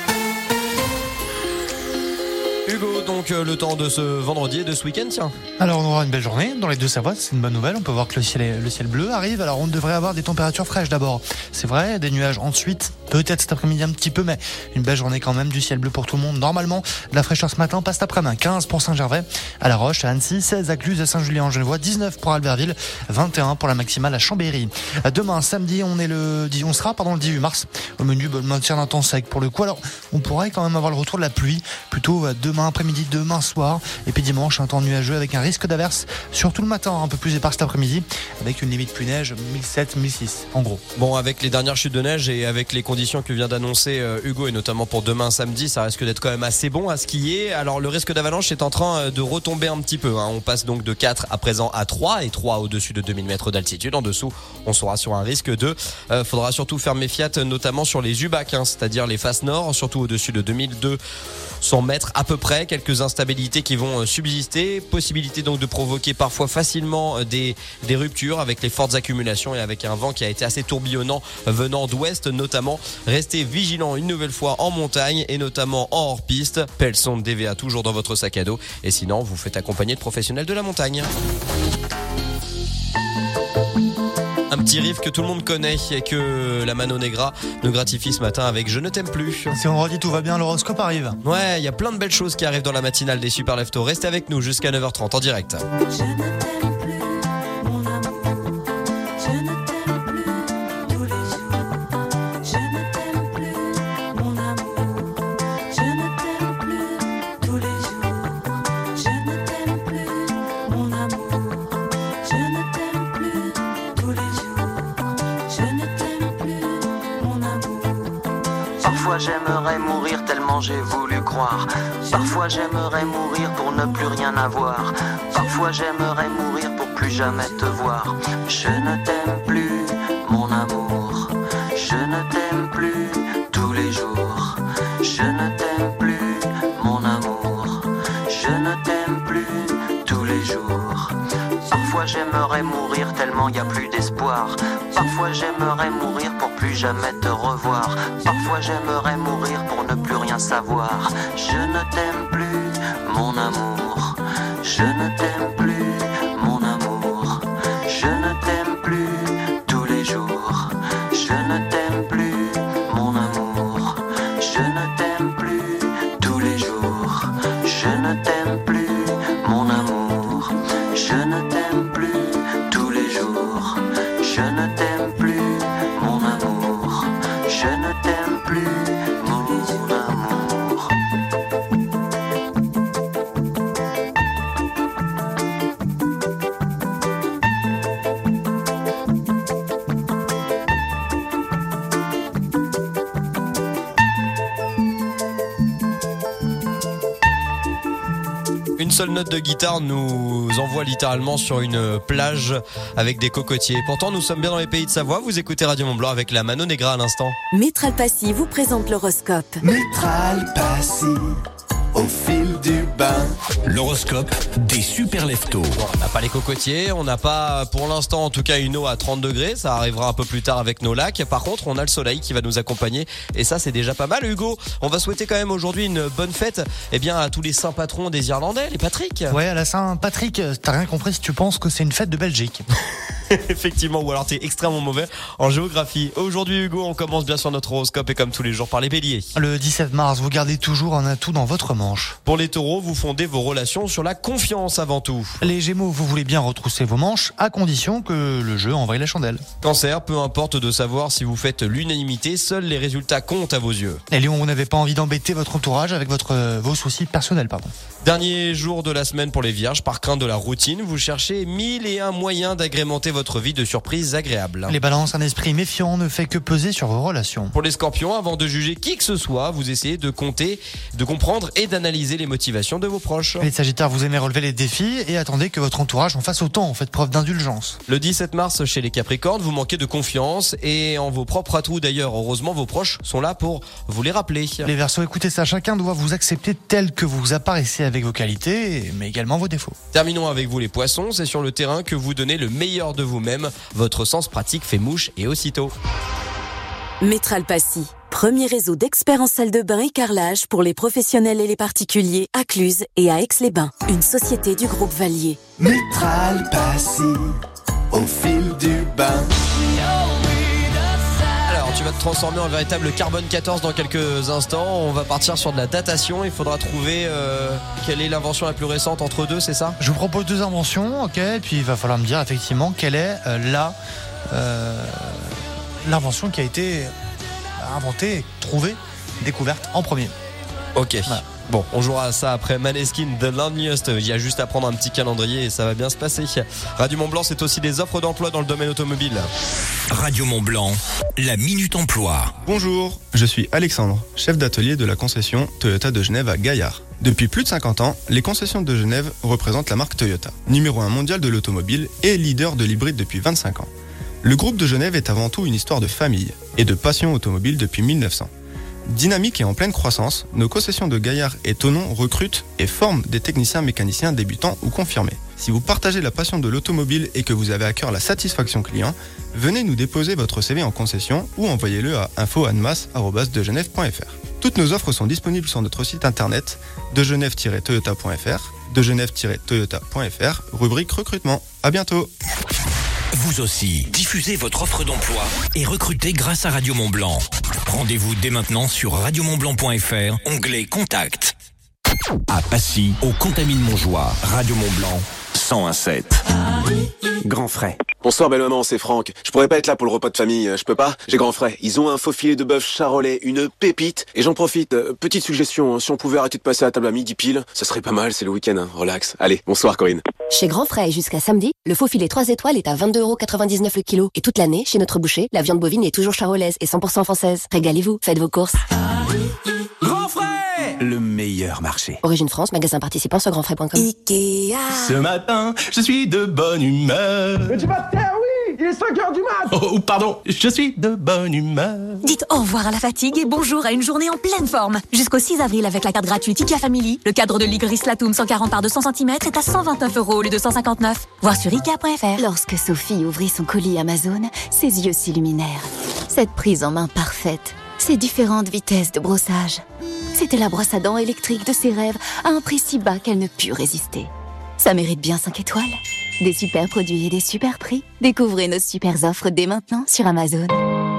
Hugo, donc le temps de ce vendredi et de ce week-end, tiens. Alors on aura une belle journée dans les Deux-Savoies, c'est une bonne nouvelle. On peut voir que le ciel bleu arrive. Alors on devrait avoir des températures fraîches d'abord. C'est vrai, des nuages ensuite, peut-être cet après-midi un petit peu, mais une belle journée quand même, du ciel bleu pour tout le monde. Normalement, de la fraîcheur ce matin, pas cet après-midi. 15 pour Saint-Gervais, à La Roche, à Annecy, 16 à Cluse, à Saint-Julien-en-Genevois, 19 pour Albertville, 21 pour la maximale à Chambéry. Demain, samedi, on sera le 18 mars. Au menu, le maintien d'un temps sec pour le coup. Alors on pourrait quand même avoir le retour de la pluie, plutôt demain après-midi, demain soir, et puis dimanche un temps nuageux avec un risque d'averse, surtout le matin, un peu plus épars cet après-midi, avec une limite pluie neige 1007-1006 en gros. Bon, avec les dernières chutes de neige et avec les conditions que vient d'annoncer Hugo, et notamment pour demain samedi, ça risque d'être quand même assez bon à skier. Alors le risque d'avalanche est en train de retomber un petit peu, hein. On passe donc de 4 à présent à 3, et 3 au-dessus de 2000 mètres d'altitude. En dessous, on sera sur un risque de faudra surtout faire méfiat, notamment sur les UBAC, hein, c'est-à-dire les faces nord, surtout au-dessus de 2200 mètres à peu près. Quelques instabilités qui vont subsister, possibilité donc de provoquer parfois facilement des ruptures avec les fortes accumulations et avec un vent qui a été assez tourbillonnant venant d'ouest notamment. Restez vigilants une nouvelle fois en montagne et notamment en hors-piste. Pelson DVA toujours dans votre sac à dos, et sinon vous faites accompagner de professionnels de la montagne. Un petit riff que tout le monde connaît et que la Mano Negra nous gratifie ce matin avec Je ne t'aime plus. Si on redit tout va bien, l'horoscope arrive. Ouais, il y a plein de belles choses qui arrivent dans la matinale des Super Leftos. Restez avec nous jusqu'à 9h30 en direct. Je ne t'aime plus, mon amour. Je ne t'aime plus tous les jours. Je ne t'aime plus, mon amour. Je ne t'aime plus tous les jours. Je ne t'aime plus, mon amour. Je ne t'aime plus tous les jours. Je ne t'aime plus, mon amour. Parfois j'aimerais mourir tellement j'ai voulu croire. Parfois j'aimerais mourir pour ne plus rien avoir. Parfois j'aimerais mourir pour plus jamais te voir. Je ne t'aime plus, mon amour. Je ne t'aime plus tous les jours. Je ne t'aime plus, mon amour. Je ne t'aime plus tous les jours. Parfois j'aimerais mourir tellement y a plus d'espoir. Parfois j'aimerais mourir pour plus jamais te revoir. Parfois j'aimerais mourir pour ne plus rien savoir. Je ne t'aime plus, mon amour. Je ne t'aime plus, mon amour. Je ne t'aime plus tous les jours. Je ne t'aime plus, mon amour. Je ne t'aime plus tous les jours. Je ne t'aime plus, mon amour. Je ne t'aime plus tous les jours. Je ne t'aime plus, mon amour. Je ne t'aime plus, mon amour. Une seule note de guitare nous envoie littéralement sur une plage avec des cocotiers. Pourtant, nous sommes bien dans les pays de Savoie. Vous écoutez Radio Mont-Blanc avec la Mano Negra à l'instant. Métral Passy vous présente l'horoscope. Métral Passy, au fil du bain. L'horoscope des super leftos. On n'a pas les cocotiers, on n'a pas pour l'instant en tout cas une eau à 30 degrés, ça arrivera un peu plus tard avec nos lacs. Par contre, on a le soleil qui va nous accompagner et ça c'est déjà pas mal. Hugo, on va souhaiter quand même aujourd'hui une bonne fête à tous les saints patrons des Irlandais, les Patrick. Ouais, à la Saint-Patrick, t'as rien compris si tu penses que c'est une fête de Belgique. Effectivement, ou alors t'es extrêmement mauvais en géographie. Aujourd'hui Hugo, on commence bien sur notre horoscope et comme tous les jours par les béliers. Le 17 mars, vous gardez toujours un atout dans votre manche. Pour les taureaux, vous fondez vos relations sur la confiance avant tout. Les gémeaux, vous voulez bien retrousser vos manches à condition que le jeu envoie la chandelle. Cancer, peu importe de savoir si vous faites l'unanimité, seuls les résultats comptent à vos yeux. Les lions, vous n'avez pas envie d'embêter votre entourage avec vos soucis personnels, Dernier jour de la semaine pour les vierges, par crainte de la routine, vous cherchez 1001 moyens d'agrémenter votre vie de surprises agréables. Les balances, un esprit méfiant ne fait que peser sur vos relations. Pour les scorpions, avant de juger qui que ce soit, vous essayez de compter, de comprendre et d'analyser les motivations de vos proches. Les sagittaires, vous aimez relever les défis et attendez que votre entourage en fasse autant, faites preuve d'indulgence. Le 17 mars, chez les capricornes, vous manquez de confiance et en vos propres atouts d'ailleurs. Heureusement, vos proches sont là pour vous les rappeler. Les verseaux, écoutez ça, chacun doit vous accepter tel que vous apparaissez avec vos qualités, mais également vos défauts. Terminons avec vous les poissons, c'est sur le terrain que vous donnez le meilleur de vous-même. Votre sens pratique fait mouche et aussitôt. Métral Passy, premier réseau d'experts en salle de bain et carrelage pour les professionnels et les particuliers à Cluse et à Aix-les-Bains. Une société du groupe Valier. Métral Passy, au fil du bain. Alors tu vas te transformer en véritable carbone 14 dans quelques instants. On va partir sur de la datation. Il faudra trouver quelle est l'invention la plus récente entre deux, c'est ça ? Je vous propose deux inventions, ok, et puis il va falloir me dire effectivement quelle est l'invention qui a été inventée, trouvée, découverte en premier. Ok. Voilà. Bon, on jouera à ça après Maneskin, The Loneliest. Il y a juste à prendre un petit calendrier et ça va bien se passer. Radio Mont-Blanc, c'est aussi des offres d'emploi dans le domaine automobile. Radio Mont-Blanc, la Minute Emploi. Bonjour, je suis Alexandre, chef d'atelier de la concession Toyota de Genève à Gaillard. Depuis plus de 50 ans, les concessions de Genève représentent la marque Toyota, numéro 1 mondial de l'automobile et leader de l'hybride depuis 25 ans. Le groupe de Genève est avant tout une histoire de famille et de passion automobile depuis 1900. Dynamique et en pleine croissance, nos concessions de Gaillard et Thonon recrutent et forment des techniciens mécaniciens débutants ou confirmés. Si vous partagez la passion de l'automobile et que vous avez à cœur la satisfaction client, venez nous déposer votre CV en concession ou envoyez-le à info@degenève.fr. Toutes nos offres sont disponibles sur notre site internet degenève-toyota.fr, degenève-toyota.fr, rubrique recrutement. À bientôt. Vous aussi, diffusez votre offre d'emploi et recrutez grâce à Radio Mont-Blanc. Rendez-vous dès maintenant sur radiomontblanc.fr, onglet Contact. À Passy, au Contamine-Montjoie, Radio Mont-Blanc, 101.7. Grand Frais. Bonsoir belle maman, c'est Franck. Je pourrais pas être là pour le repas de famille, je peux pas. J'ai Grand Frais. Ils ont un faux filet de bœuf charolais, une pépite. Et j'en profite, petite suggestion, si on pouvait arrêter de passer à table à midi pile, ça serait pas mal, c'est le week-end, relax. Allez, bonsoir Corinne. Chez Grand Frais, jusqu'à samedi, le faux filet 3 étoiles est à 22,99€ le kilo. Et toute l'année, chez notre boucher, la viande bovine est toujours charolaise et 100% française. Régalez-vous, faites vos courses. Grand Frais, le meilleur marché. Origine France, magasin participant sur grandfrais.com. Ikea. Ce matin, je suis de bonne humeur. Mais tu vas te taire, oui, il est 5h du mat. Oh, pardon, je suis de bonne humeur. Dites au revoir à la fatigue et bonjour à une journée en pleine forme. Jusqu'au 6 avril avec la carte gratuite IKEA Family, le cadre de lit gris Latoum 140 par 200 cm est à 129€ au lieu de 159. Voir sur Ikea.fr. Lorsque Sophie ouvrit son colis Amazon, ses yeux s'illuminèrent. Cette prise en main parfaite, ces différentes vitesses de brossage. C'était la brosse à dents électrique de ses rêves à un prix si bas qu'elle ne put résister. Ça mérite bien 5 étoiles. Des super produits et des super prix. Découvrez nos super offres dès maintenant sur Amazon.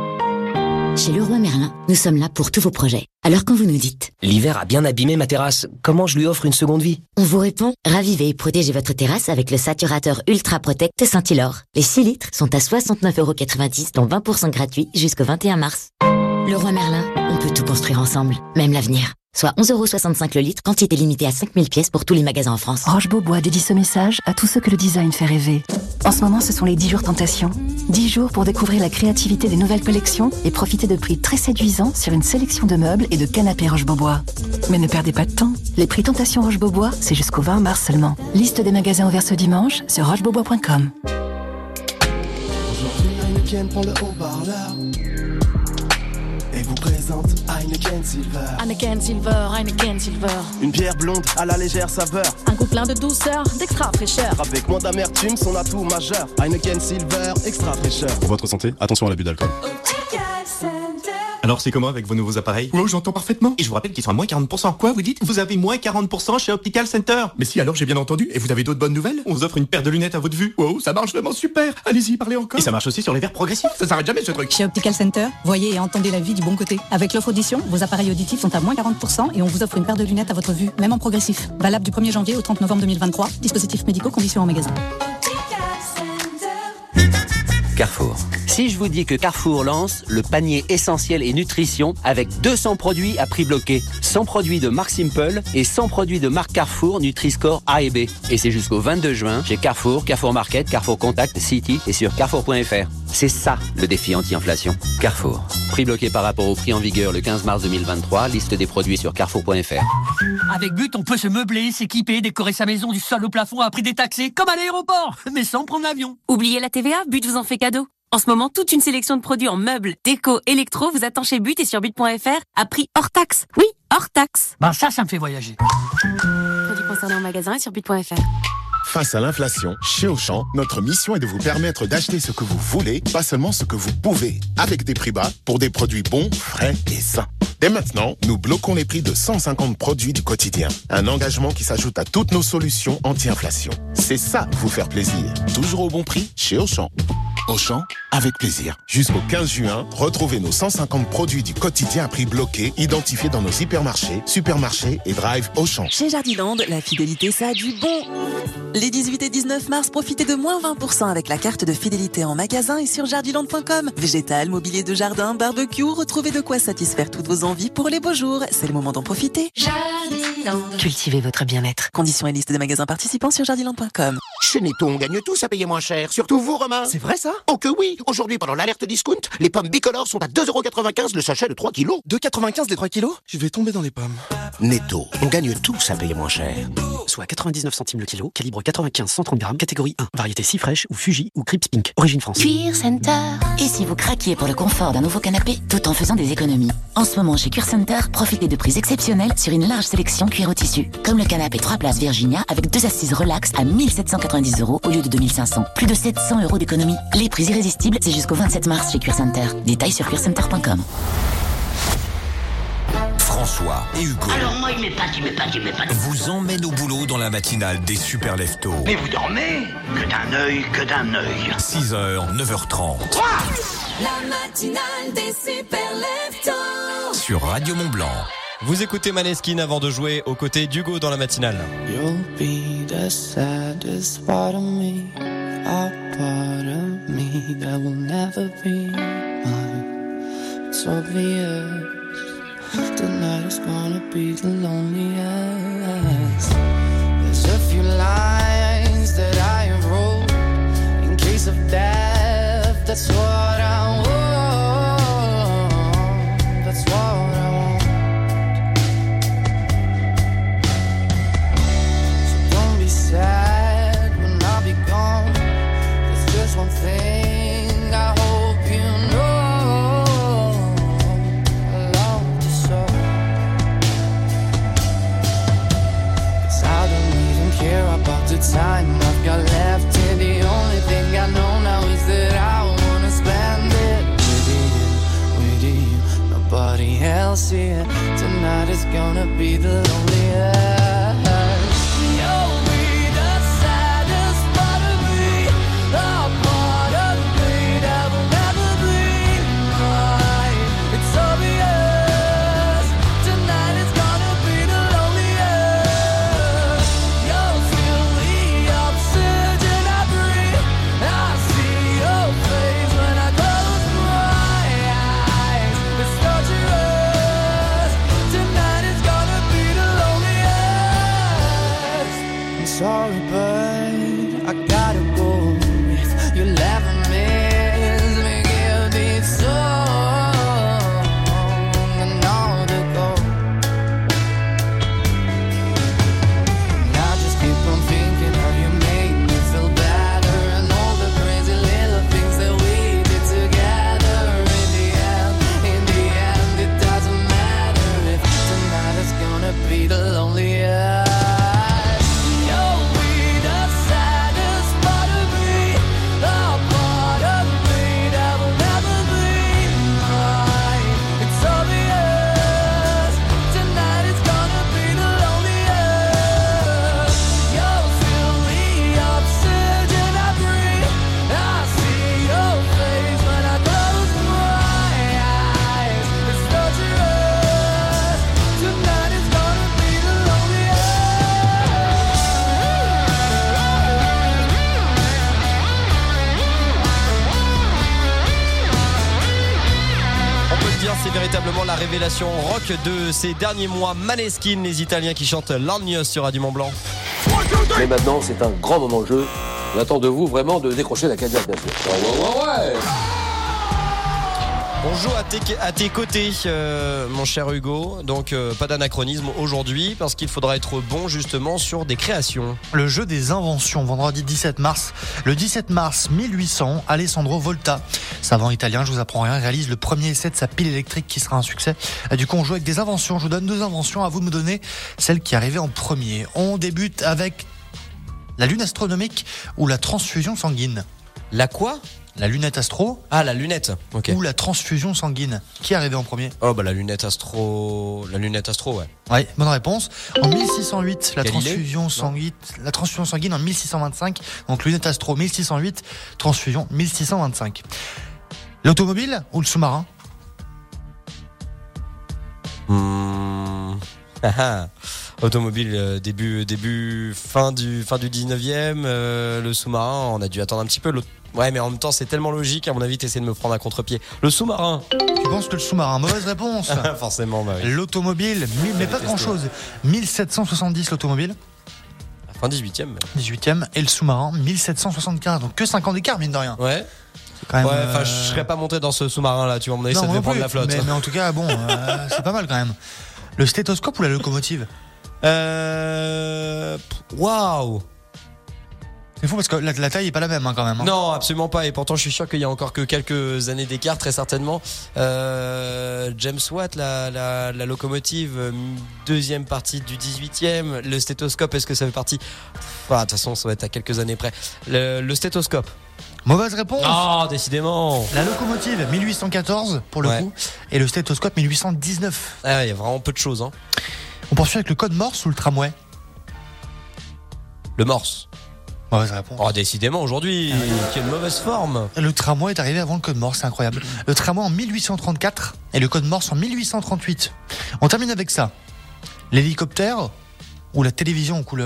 Chez Leroy Merlin, nous sommes là pour tous vos projets. Alors quand vous nous dites « L'hiver a bien abîmé ma terrasse, comment je lui offre une seconde vie ?» On vous répond « Ravivez et protégez votre terrasse avec le saturateur Ultra Protect Saint-Hilor. Les 6 litres sont à 69,90€, dont 20% gratuits jusqu'au 21 mars. Leroy Merlin, on peut tout construire ensemble, même l'avenir. soit 11,65€ le litre, quantité limitée à 5000 pièces pour tous les magasins en France. Roche-Beaubois dédie ce message à tous ceux que le design fait rêver. En ce moment, ce sont les 10 jours Tentation. 10 jours pour découvrir la créativité des nouvelles collections et profiter de prix très séduisants sur une sélection de meubles et de canapés Roche-Beaubois. Mais ne perdez pas de temps. Les prix Tentation Roche-Beaubois, c'est jusqu'au 20 mars seulement. Liste des magasins ouverts ce dimanche sur rochebeaubois.com. Aujourd'hui, Heineken pour le haut-parleur et vous présente Heineken Silver. Heineken Silver, Heineken Silver. Une bière blonde à la légère saveur. Un goût plein de douceur, d'extra fraîcheur. Avec moins d'amertume, son atout majeur. Heineken Silver, extra fraîcheur. Pour votre santé, attention à l'abus d'alcool. Alors c'est comment avec vos nouveaux appareils? Oh, j'entends parfaitement. Et je vous rappelle qu'ils sont à moins 40%. Quoi, vous dites? Vous avez moins 40% chez Optical Center. Mais si, alors j'ai bien entendu. Et vous avez d'autres bonnes nouvelles? On vous offre une paire de lunettes à votre vue. Wow, ça marche vraiment super. Allez-y, parlez encore. Et ça marche aussi sur les verres progressifs. Ça s'arrête jamais ce truc. Chez Optical Center, voyez et entendez la vie du bon côté. Avec l'offre audition, vos appareils auditifs sont à moins 40% et on vous offre une paire de lunettes à votre vue, même en progressif. Valable du 1er janvier au 30 novembre 2023. Dispositifs médicaux, conditions en magasin. Carrefour. Si je vous dis que Carrefour lance le panier essentiel et nutrition avec 200 produits à prix bloqué, 100 produits de marque Simple et 100 produits de marque Carrefour Nutri-Score A et B. Et c'est jusqu'au 22 juin chez Carrefour, Carrefour Market, Carrefour Contact, City et sur carrefour.fr. C'est ça le défi anti-inflation. Carrefour. Prix bloqué par rapport au prix en vigueur le 15 mars 2023. Liste des produits sur carrefour.fr. Avec But, on peut se meubler, s'équiper, décorer sa maison du sol au plafond à prix détaxé, comme à l'aéroport, mais sans prendre l'avion. Oubliez la TVA, But vous en fait cadeau. En ce moment, toute une sélection de produits en meubles, déco, électro vous attend chez But et sur but.fr à prix hors taxe. Oui, hors taxe. Ben ça me fait voyager. Produits concernés en magasin et sur but.fr. Face à l'inflation, chez Auchan, notre mission est de vous permettre d'acheter ce que vous voulez, pas seulement ce que vous pouvez, avec des prix bas pour des produits bons, frais et sains. Dès maintenant, nous bloquons les prix de 150 produits du quotidien. Un engagement qui s'ajoute à toutes nos solutions anti-inflation. C'est ça, vous faire plaisir. Toujours au bon prix, chez Auchan. Auchan, avec plaisir. Jusqu'au 15 juin, retrouvez nos 150 produits du quotidien à prix bloqué, identifiés dans nos hypermarchés, supermarchés et drive Auchan. Chez Jardiland, la fidélité, ça a du bon. Les 18 et 19 mars, profitez de moins 20% avec la carte de fidélité en magasin et sur jardiland.com. Végétal, mobilier de jardin, barbecue, retrouvez de quoi satisfaire toutes vos envies pour les beaux jours. C'est le moment d'en profiter. Jardiland. Cultivez votre bien-être. Conditions et liste des magasins participants sur jardiland.com. Chez Netto, on gagne tous à payer moins cher. Surtout vous, Romain. C'est vrai ça? Oh que oui. Aujourd'hui, pendant l'alerte discount, les pommes bicolores sont à 2,95€ le sachet de 3 kilos. 2,95 les 3 kilos? Je vais tomber dans les pommes. Netto, on gagne tous à payer moins cher. Soit 99 centimes le kilo, calibre 95-130 grammes, catégorie 1. Variété si fraîche ou Fuji ou Crips Pink. Origine France. Cuir Center. Et si vous craquiez pour le confort d'un nouveau canapé, tout en faisant des économies? En ce moment, chez Cuir Center, profitez de prix exceptionnels sur une large sélection cuir au tissu. Comme le canapé 3 places Virginia avec 2 assises relax à 1790€ au lieu de 2500. Plus de 700€ d'économie. Les prix irrésistibles, c'est jusqu'au 27 mars chez Cuir Center. Détails sur cuircenter.com. François et Hugo. Alors moi, il m'épate. Vous emmène au boulot dans la matinale des Super Leftos. Mais vous dormez? Que d'un œil. 6h, 9h30. La matinale des Super Leftos. Sur Radio Mont-Blanc. Vous écoutez Maneskin avant de jouer aux côtés d'Hugo dans la matinale. You'll be the saddest part of me, a part of me that will never be mine. It's obvious tonight is gonna be the loneliest. There's a few lines that I have wrote in case of death. That's what I want. That's what I want. Sad when I'll be gone. There's just one thing I hope you know. I love you so. 'Cause I don't even care about the time I've got left here. The only thing I know now is that I wanna spend it with you. Nobody else here. Tonight is gonna be the loneliest. Tonight is gonna dire, c'est véritablement la révélation rock de ces derniers mois. Maneskin, les Italiens qui chantent L'Agnos sur Radio Mont Blanc. Mais maintenant, c'est un grand moment de jeu. On attend de vous vraiment de décrocher la cagnotte, bien sûr. Ouais. On joue à tes côtés, mon cher Hugo. Donc, pas d'anachronisme aujourd'hui, parce qu'il faudra être bon justement sur des créations. Le jeu des inventions, vendredi 17 mars. Le 17 mars 1800, Alessandro Volta, savant italien, je vous apprends rien, réalise le premier essai de sa pile électrique qui sera un succès. Et du coup, on joue avec des inventions. Je vous donne 2 inventions, à vous de me donner celle qui est arrivée en premier. On débute avec la lune astronomique ou la transfusion sanguine. La quoi ? La lunette astro. Ah, la lunette. Ok. Ou la transfusion sanguine. Qui est arrivé en premier ? Oh, bah la lunette astro, ouais. Ouais, bonne réponse. En 1608, la Galilée ? transfusion sanguine en 1625. Donc lunette astro 1608, transfusion 1625. L'automobile ou le sous-marin ? Automobile, fin du 19e, le sous-marin, on a dû attendre un petit peu. Ouais, mais en même temps, c'est tellement logique, à mon avis, t'essaies de me prendre à contre-pied. Le sous-marin. Tu penses que le sous-marin ? Mauvaise réponse. Forcément, bah oui. L'automobile, mais pas grand-chose. 1770 l'automobile. Fin 18e. 18e. Et le sous-marin, 1775. Donc que 5 ans d'écart, mine de rien. Ouais. Quand même, je serais pas monté dans ce sous-marin-là, tu vois, à mon avis, ça devait prendre la flotte. Mais en tout cas, bon, c'est pas mal quand même. Le stéthoscope ou la locomotive ? Waouh. C'est fou parce que la taille est pas la même quand même. Non, absolument pas. Et pourtant, je suis sûr qu'il y a encore que quelques années d'écart, très certainement. James Watt, la locomotive, deuxième partie du 18e. Le stéthoscope, est-ce que ça fait partie ? De toute façon, ça va être à quelques années près. Le stéthoscope. Mauvaise réponse. Ah, décidément. La locomotive 1814 pour le coup, et le stéthoscope 1819. Ah, il y a vraiment peu de choses. Hein. On poursuit avec le code Morse ou le tramway ? Le Morse. Mauvaise réponse. Oh, décidément, aujourd'hui, quelle mauvaise forme. Le tramway est arrivé avant le code Morse, c'est incroyable. Le tramway en 1834 et le code Morse en 1838. On termine avec ça. L'hélicoptère ou la télévision en couleur ?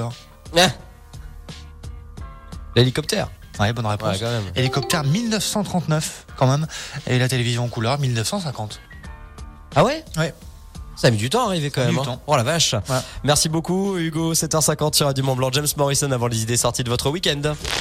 L'hélicoptère. Ouais, bonne réponse. Ouais, quand même. Hélicoptère 1939 quand même, et la télévision en couleur 1950. Ah ouais ? Ouais. Ça a mis du temps à arriver quand même. Temps. Oh la vache. Ouais. Merci beaucoup Hugo, 7h50 sur Radio Mont Blanc. James Morrison avant les idées sorties de votre week-end.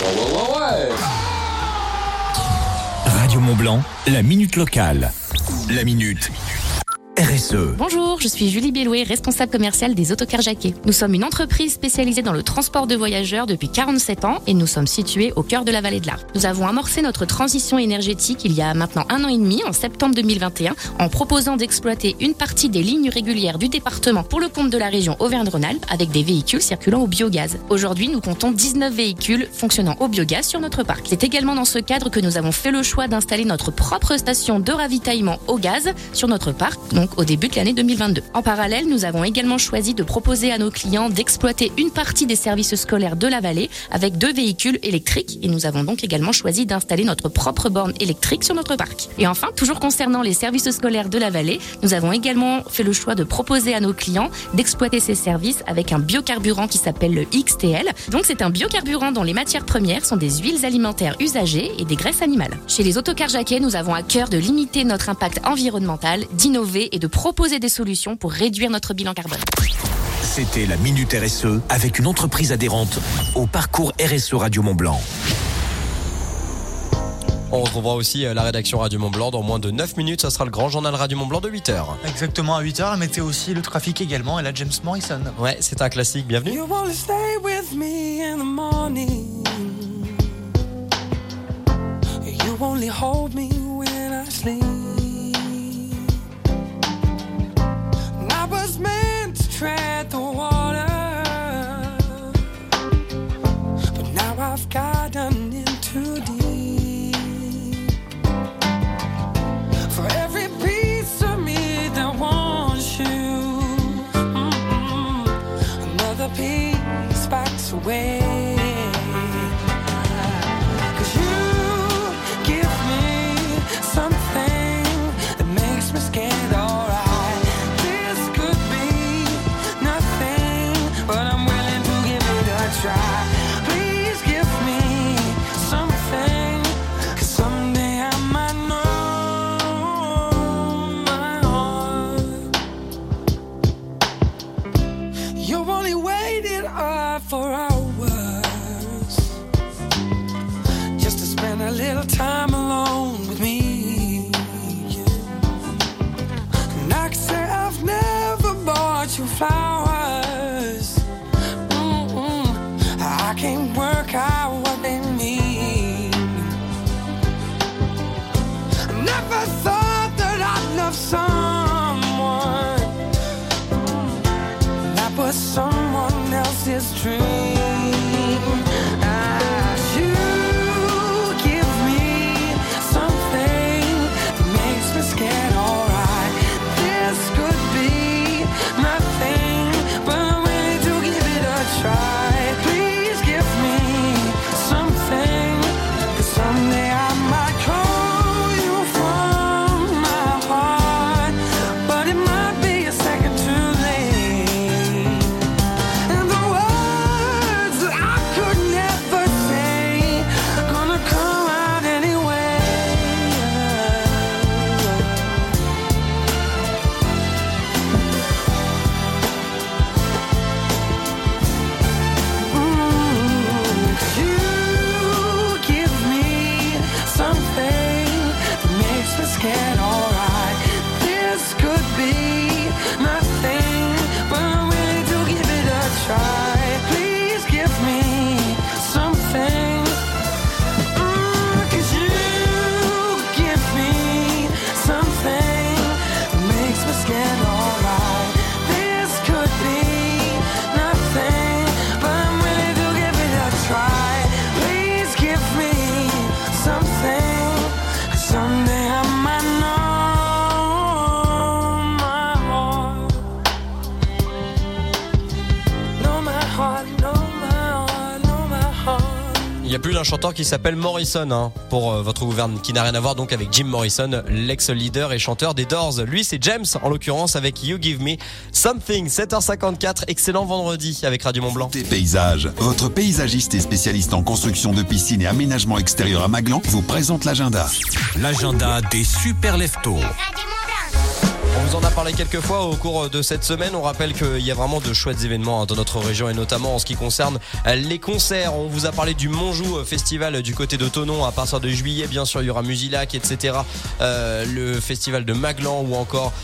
Radio Mont Blanc, la minute locale. La minute RSE. Bonjour, je suis Julie Bellouet, responsable commerciale des Autocars Jacquet. Nous sommes une entreprise spécialisée dans le transport de voyageurs depuis 47 ans et nous sommes situés au cœur de la vallée de l'Arve. Nous avons amorcé notre transition énergétique il y a maintenant 1 an et demi, en septembre 2021, en proposant d'exploiter une partie des lignes régulières du département pour le compte de la région Auvergne-Rhône-Alpes avec des véhicules circulant au biogaz. Aujourd'hui, nous comptons 19 véhicules fonctionnant au biogaz sur notre parc. C'est également dans ce cadre que nous avons fait le choix d'installer notre propre station de ravitaillement au gaz sur notre parc, donc au début de l'année 2022. En parallèle, nous avons également choisi de proposer à nos clients d'exploiter une partie des services scolaires de la vallée avec 2 véhicules électriques et nous avons donc également choisi d'installer notre propre borne électrique sur notre parc. Et enfin, toujours concernant les services scolaires de la vallée, nous avons également fait le choix de proposer à nos clients d'exploiter ces services avec un biocarburant qui s'appelle le XTL. Donc c'est un biocarburant dont les matières premières sont des huiles alimentaires usagées et des graisses animales. Chez les Autocars Jacquet, nous avons à cœur de limiter notre impact environnemental, d'innover et de proposer des solutions pour réduire notre bilan carbone. C'était la Minute RSE avec une entreprise adhérente au parcours RSE Radio Mont Blanc. On retrouvera aussi la rédaction Radio Mont Blanc dans moins de 9 minutes. Ça sera le grand journal Radio Mont Blanc de 8h. Exactement, à 8h. La météo aussi, le trafic également et la James Morrison. Ouais, c'est un classique. Bienvenue. You wanna stay with me in the morning. You only hold me when I sleep. I was meant to tread the water, but now I've gotten in too deep. For every piece of me that wants you, another piece backs away. 'Cause you give me something y a plus d'un chanteur qui s'appelle Morrison, hein, pour votre gouverne, qui n'a rien à voir donc avec Jim Morrison, l'ex-leader et chanteur des Doors. Lui, c'est James, en l'occurrence, avec You Give Me Something. 7h54, excellent vendredi avec Radio Mont-Blanc. Des paysages. Votre paysagiste et spécialiste en construction de piscines et aménagement extérieur à Maglan vous présente l'agenda. L'agenda des super leftos. On vous en a parlé quelques fois au cours de cette semaine. On rappelle qu'il y a vraiment de chouettes événements dans notre région et notamment en ce qui concerne les concerts. On vous a parlé du Montjou Festival du côté de Thonon à partir de juillet. Bien sûr, il y aura Musilac, etc. Le festival de Maglan ou encore...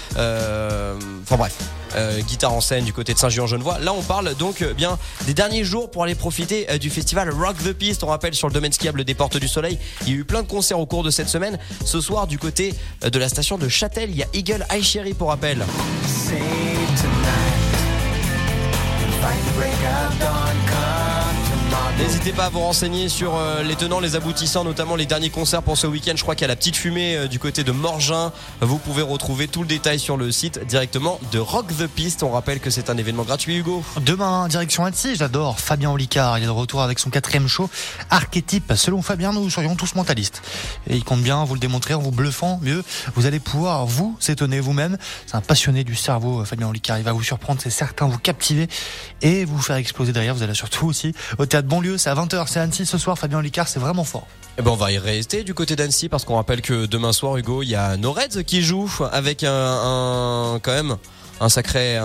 guitare en scène du côté de Saint-Jean-Genevois. Là, on parle donc bien des derniers jours pour aller profiter du festival Rock the Piste. On rappelle, sur le domaine skiable des Portes du Soleil, il y a eu plein de concerts au cours de cette semaine. Ce soir, du côté de la station de Châtel, il y a Eagle Eye Cherry pour rappel. N'hésitez pas à vous renseigner sur les tenants, les aboutissants, notamment les derniers concerts pour ce week-end. Je crois qu'il y a la Petite Fumée du côté de Morgin. Vous pouvez retrouver tout le détail sur le site directement de Rock the Piste. On rappelle que c'est un événement gratuit, Hugo. Demain, direction Annecy, j'adore Fabien Olicard. Il est de retour avec son 4e show Archétype. Selon Fabien, nous serions tous mentalistes. Et il compte bien vous le démontrer en vous bluffant. Mieux, vous allez pouvoir vous étonner vous-même. C'est un passionné du cerveau, Fabien Olicard. Il va vous surprendre, c'est certain, vous captiver et vous faire exploser derrière. Vous allez surtout aussi au théâtre Bonlieu. C'est à 20h, c'est Annecy ce soir. Fabien Olicard, c'est vraiment fort. Eh ben on va y rester du côté d'Annecy parce qu'on rappelle que demain soir, Hugo, il y a nos Reds qui jouent avec un sacré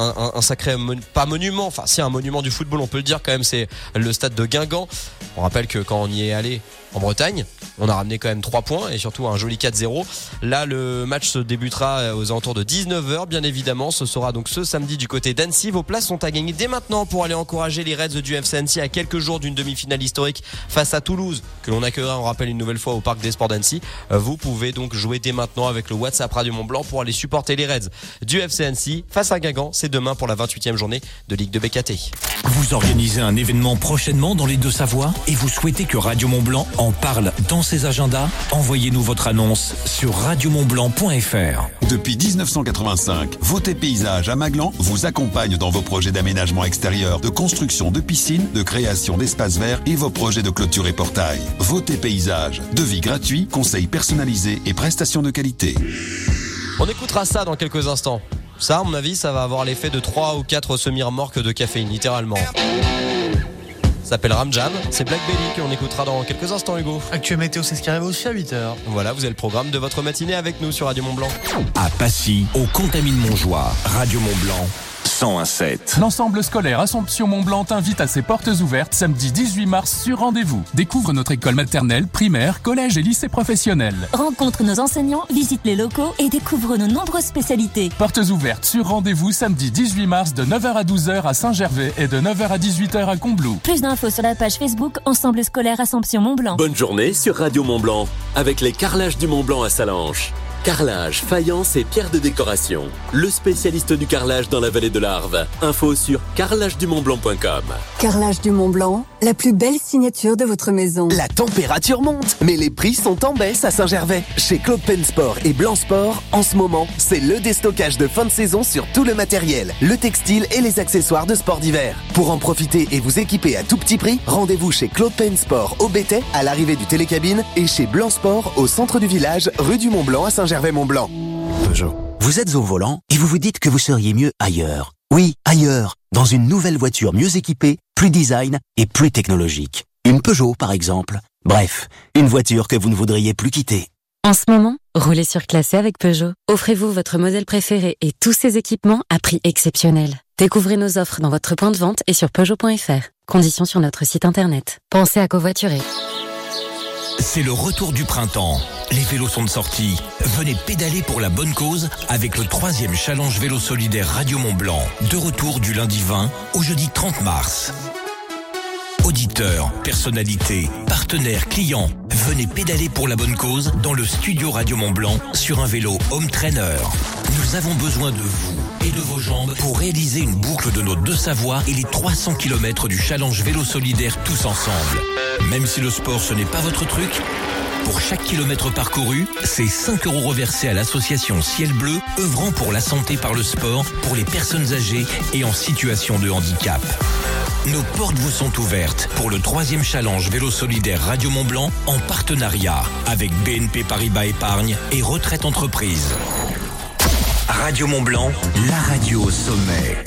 pas monument, enfin si, un monument du football, on peut le dire quand même, c'est le stade de Guingamp. On rappelle que quand on y est allé en Bretagne, on a ramené quand même 3 points et surtout un joli 4-0. Là, le match se débutera aux alentours de 19h, bien évidemment. Ce sera donc ce samedi du côté d'Annecy. Vos places sont à gagner dès maintenant pour aller encourager les Reds du FC Annecy à quelques jours d'une demi-finale historique face à Toulouse, que l'on accueillera, on rappelle, une nouvelle fois au Parc des Sports d'Annecy. Vous pouvez donc jouer dès maintenant avec le WhatsApp Radio Mont-Blanc pour aller supporter les Reds du FC Annecy face à Guingamp. C'est demain pour la 28e journée de Ligue de BKT. Vous organisez un événement prochainement dans les Deux-Savoies et vous souhaitez que Radio Mont-Blanc en parle dans ses agendas? Envoyez-nous votre annonce sur radiomontblanc.fr. Depuis 1985, Votez Paysages à Maglan vous accompagne dans vos projets d'aménagement extérieur, de construction de piscines, de création d'espaces verts et vos projets de clôture et portail. Votez Paysages, devis gratuit, conseils personnalisés et prestations de qualité. On écoutera ça dans quelques instants. Ça, à mon avis, ça va avoir l'effet de 3 ou 4 semi-remorques de caféine, littéralement. Ça s'appelle Ramjam, c'est Black Belly qu'on écoutera dans quelques instants, Hugo. Actuel météo, c'est ce qui arrive aussi à 8h. Voilà, vous avez le programme de votre matinée avec nous sur Radio Mont-Blanc. À Passy, au Contamine-Montjoie, Radio Mont-Blanc. 101.7. L'ensemble scolaire Assomption Mont-Blanc t'invite à ses portes ouvertes samedi 18 mars sur rendez-vous. Découvre notre école maternelle, primaire, collège et lycée professionnel. Rencontre nos enseignants, visite les locaux et découvre nos nombreuses spécialités. Portes ouvertes sur rendez-vous samedi 18 mars de 9h à 12h à Saint-Gervais et de 9h à 18h à Combloux. Plus d'infos sur la page Facebook Ensemble scolaire Assomption Mont-Blanc. Bonne journée sur Radio Mont-Blanc avec les carrelages du Mont-Blanc à Salanches. Carrelage, faïence et pierres de décoration. Le spécialiste du carrelage dans la vallée de l'Arve. Info sur carrelagedumontblanc.com. Carrelage du Mont-Blanc, la plus belle signature de votre maison. La température monte, mais les prix sont en baisse à Saint-Gervais. Chez Claude Pensport et Blanc Sport, en ce moment, c'est le déstockage de fin de saison sur tout le matériel, le textile et les accessoires de sport d'hiver. Pour en profiter et vous équiper à tout petit prix, rendez-vous chez Claude Pensport au Bétais, à l'arrivée du télécabine, et chez Blanc Sport au centre du village, rue du Mont-Blanc à Saint-Gervais-Mont-Blanc. Peugeot. Vous êtes au volant et vous vous dites que vous seriez mieux ailleurs. Oui, ailleurs, dans une nouvelle voiture mieux équipée, plus design et plus technologique. Une Peugeot, par exemple. Bref, une voiture que vous ne voudriez plus quitter. En ce moment, roulez surclassé avec Peugeot. Offrez-vous votre modèle préféré et tous ses équipements à prix exceptionnel. Découvrez nos offres dans votre point de vente et sur Peugeot.fr. Conditions sur notre site internet. Pensez à covoiturer. C'est le retour du printemps. Les vélos sont de sortie. Venez pédaler pour la bonne cause avec le 3e challenge vélo solidaire Radio Mont-Blanc. De retour du lundi 20 au jeudi 30 mars. Auditeurs, personnalités, partenaires, clients, venez pédaler pour la bonne cause dans le studio Radio Mont-Blanc sur un vélo Home Trainer. Nous avons besoin de vous et de vos jambes pour réaliser une boucle de nos Deux-Savoies et les 300 km du challenge vélo solidaire tous ensemble. Même si le sport ce n'est pas votre truc, Pour chaque kilomètre parcouru, c'est 5 € reversés à l'association Ciel Bleu, œuvrant pour la santé par le sport pour les personnes âgées et en situation de handicap. Nos portes vous sont ouvertes pour le 3e challenge vélo solidaire Radio Mont-Blanc en partenariat avec BNP Paribas Épargne et Retraite Entreprise. Radio Mont-Blanc, la radio au sommet.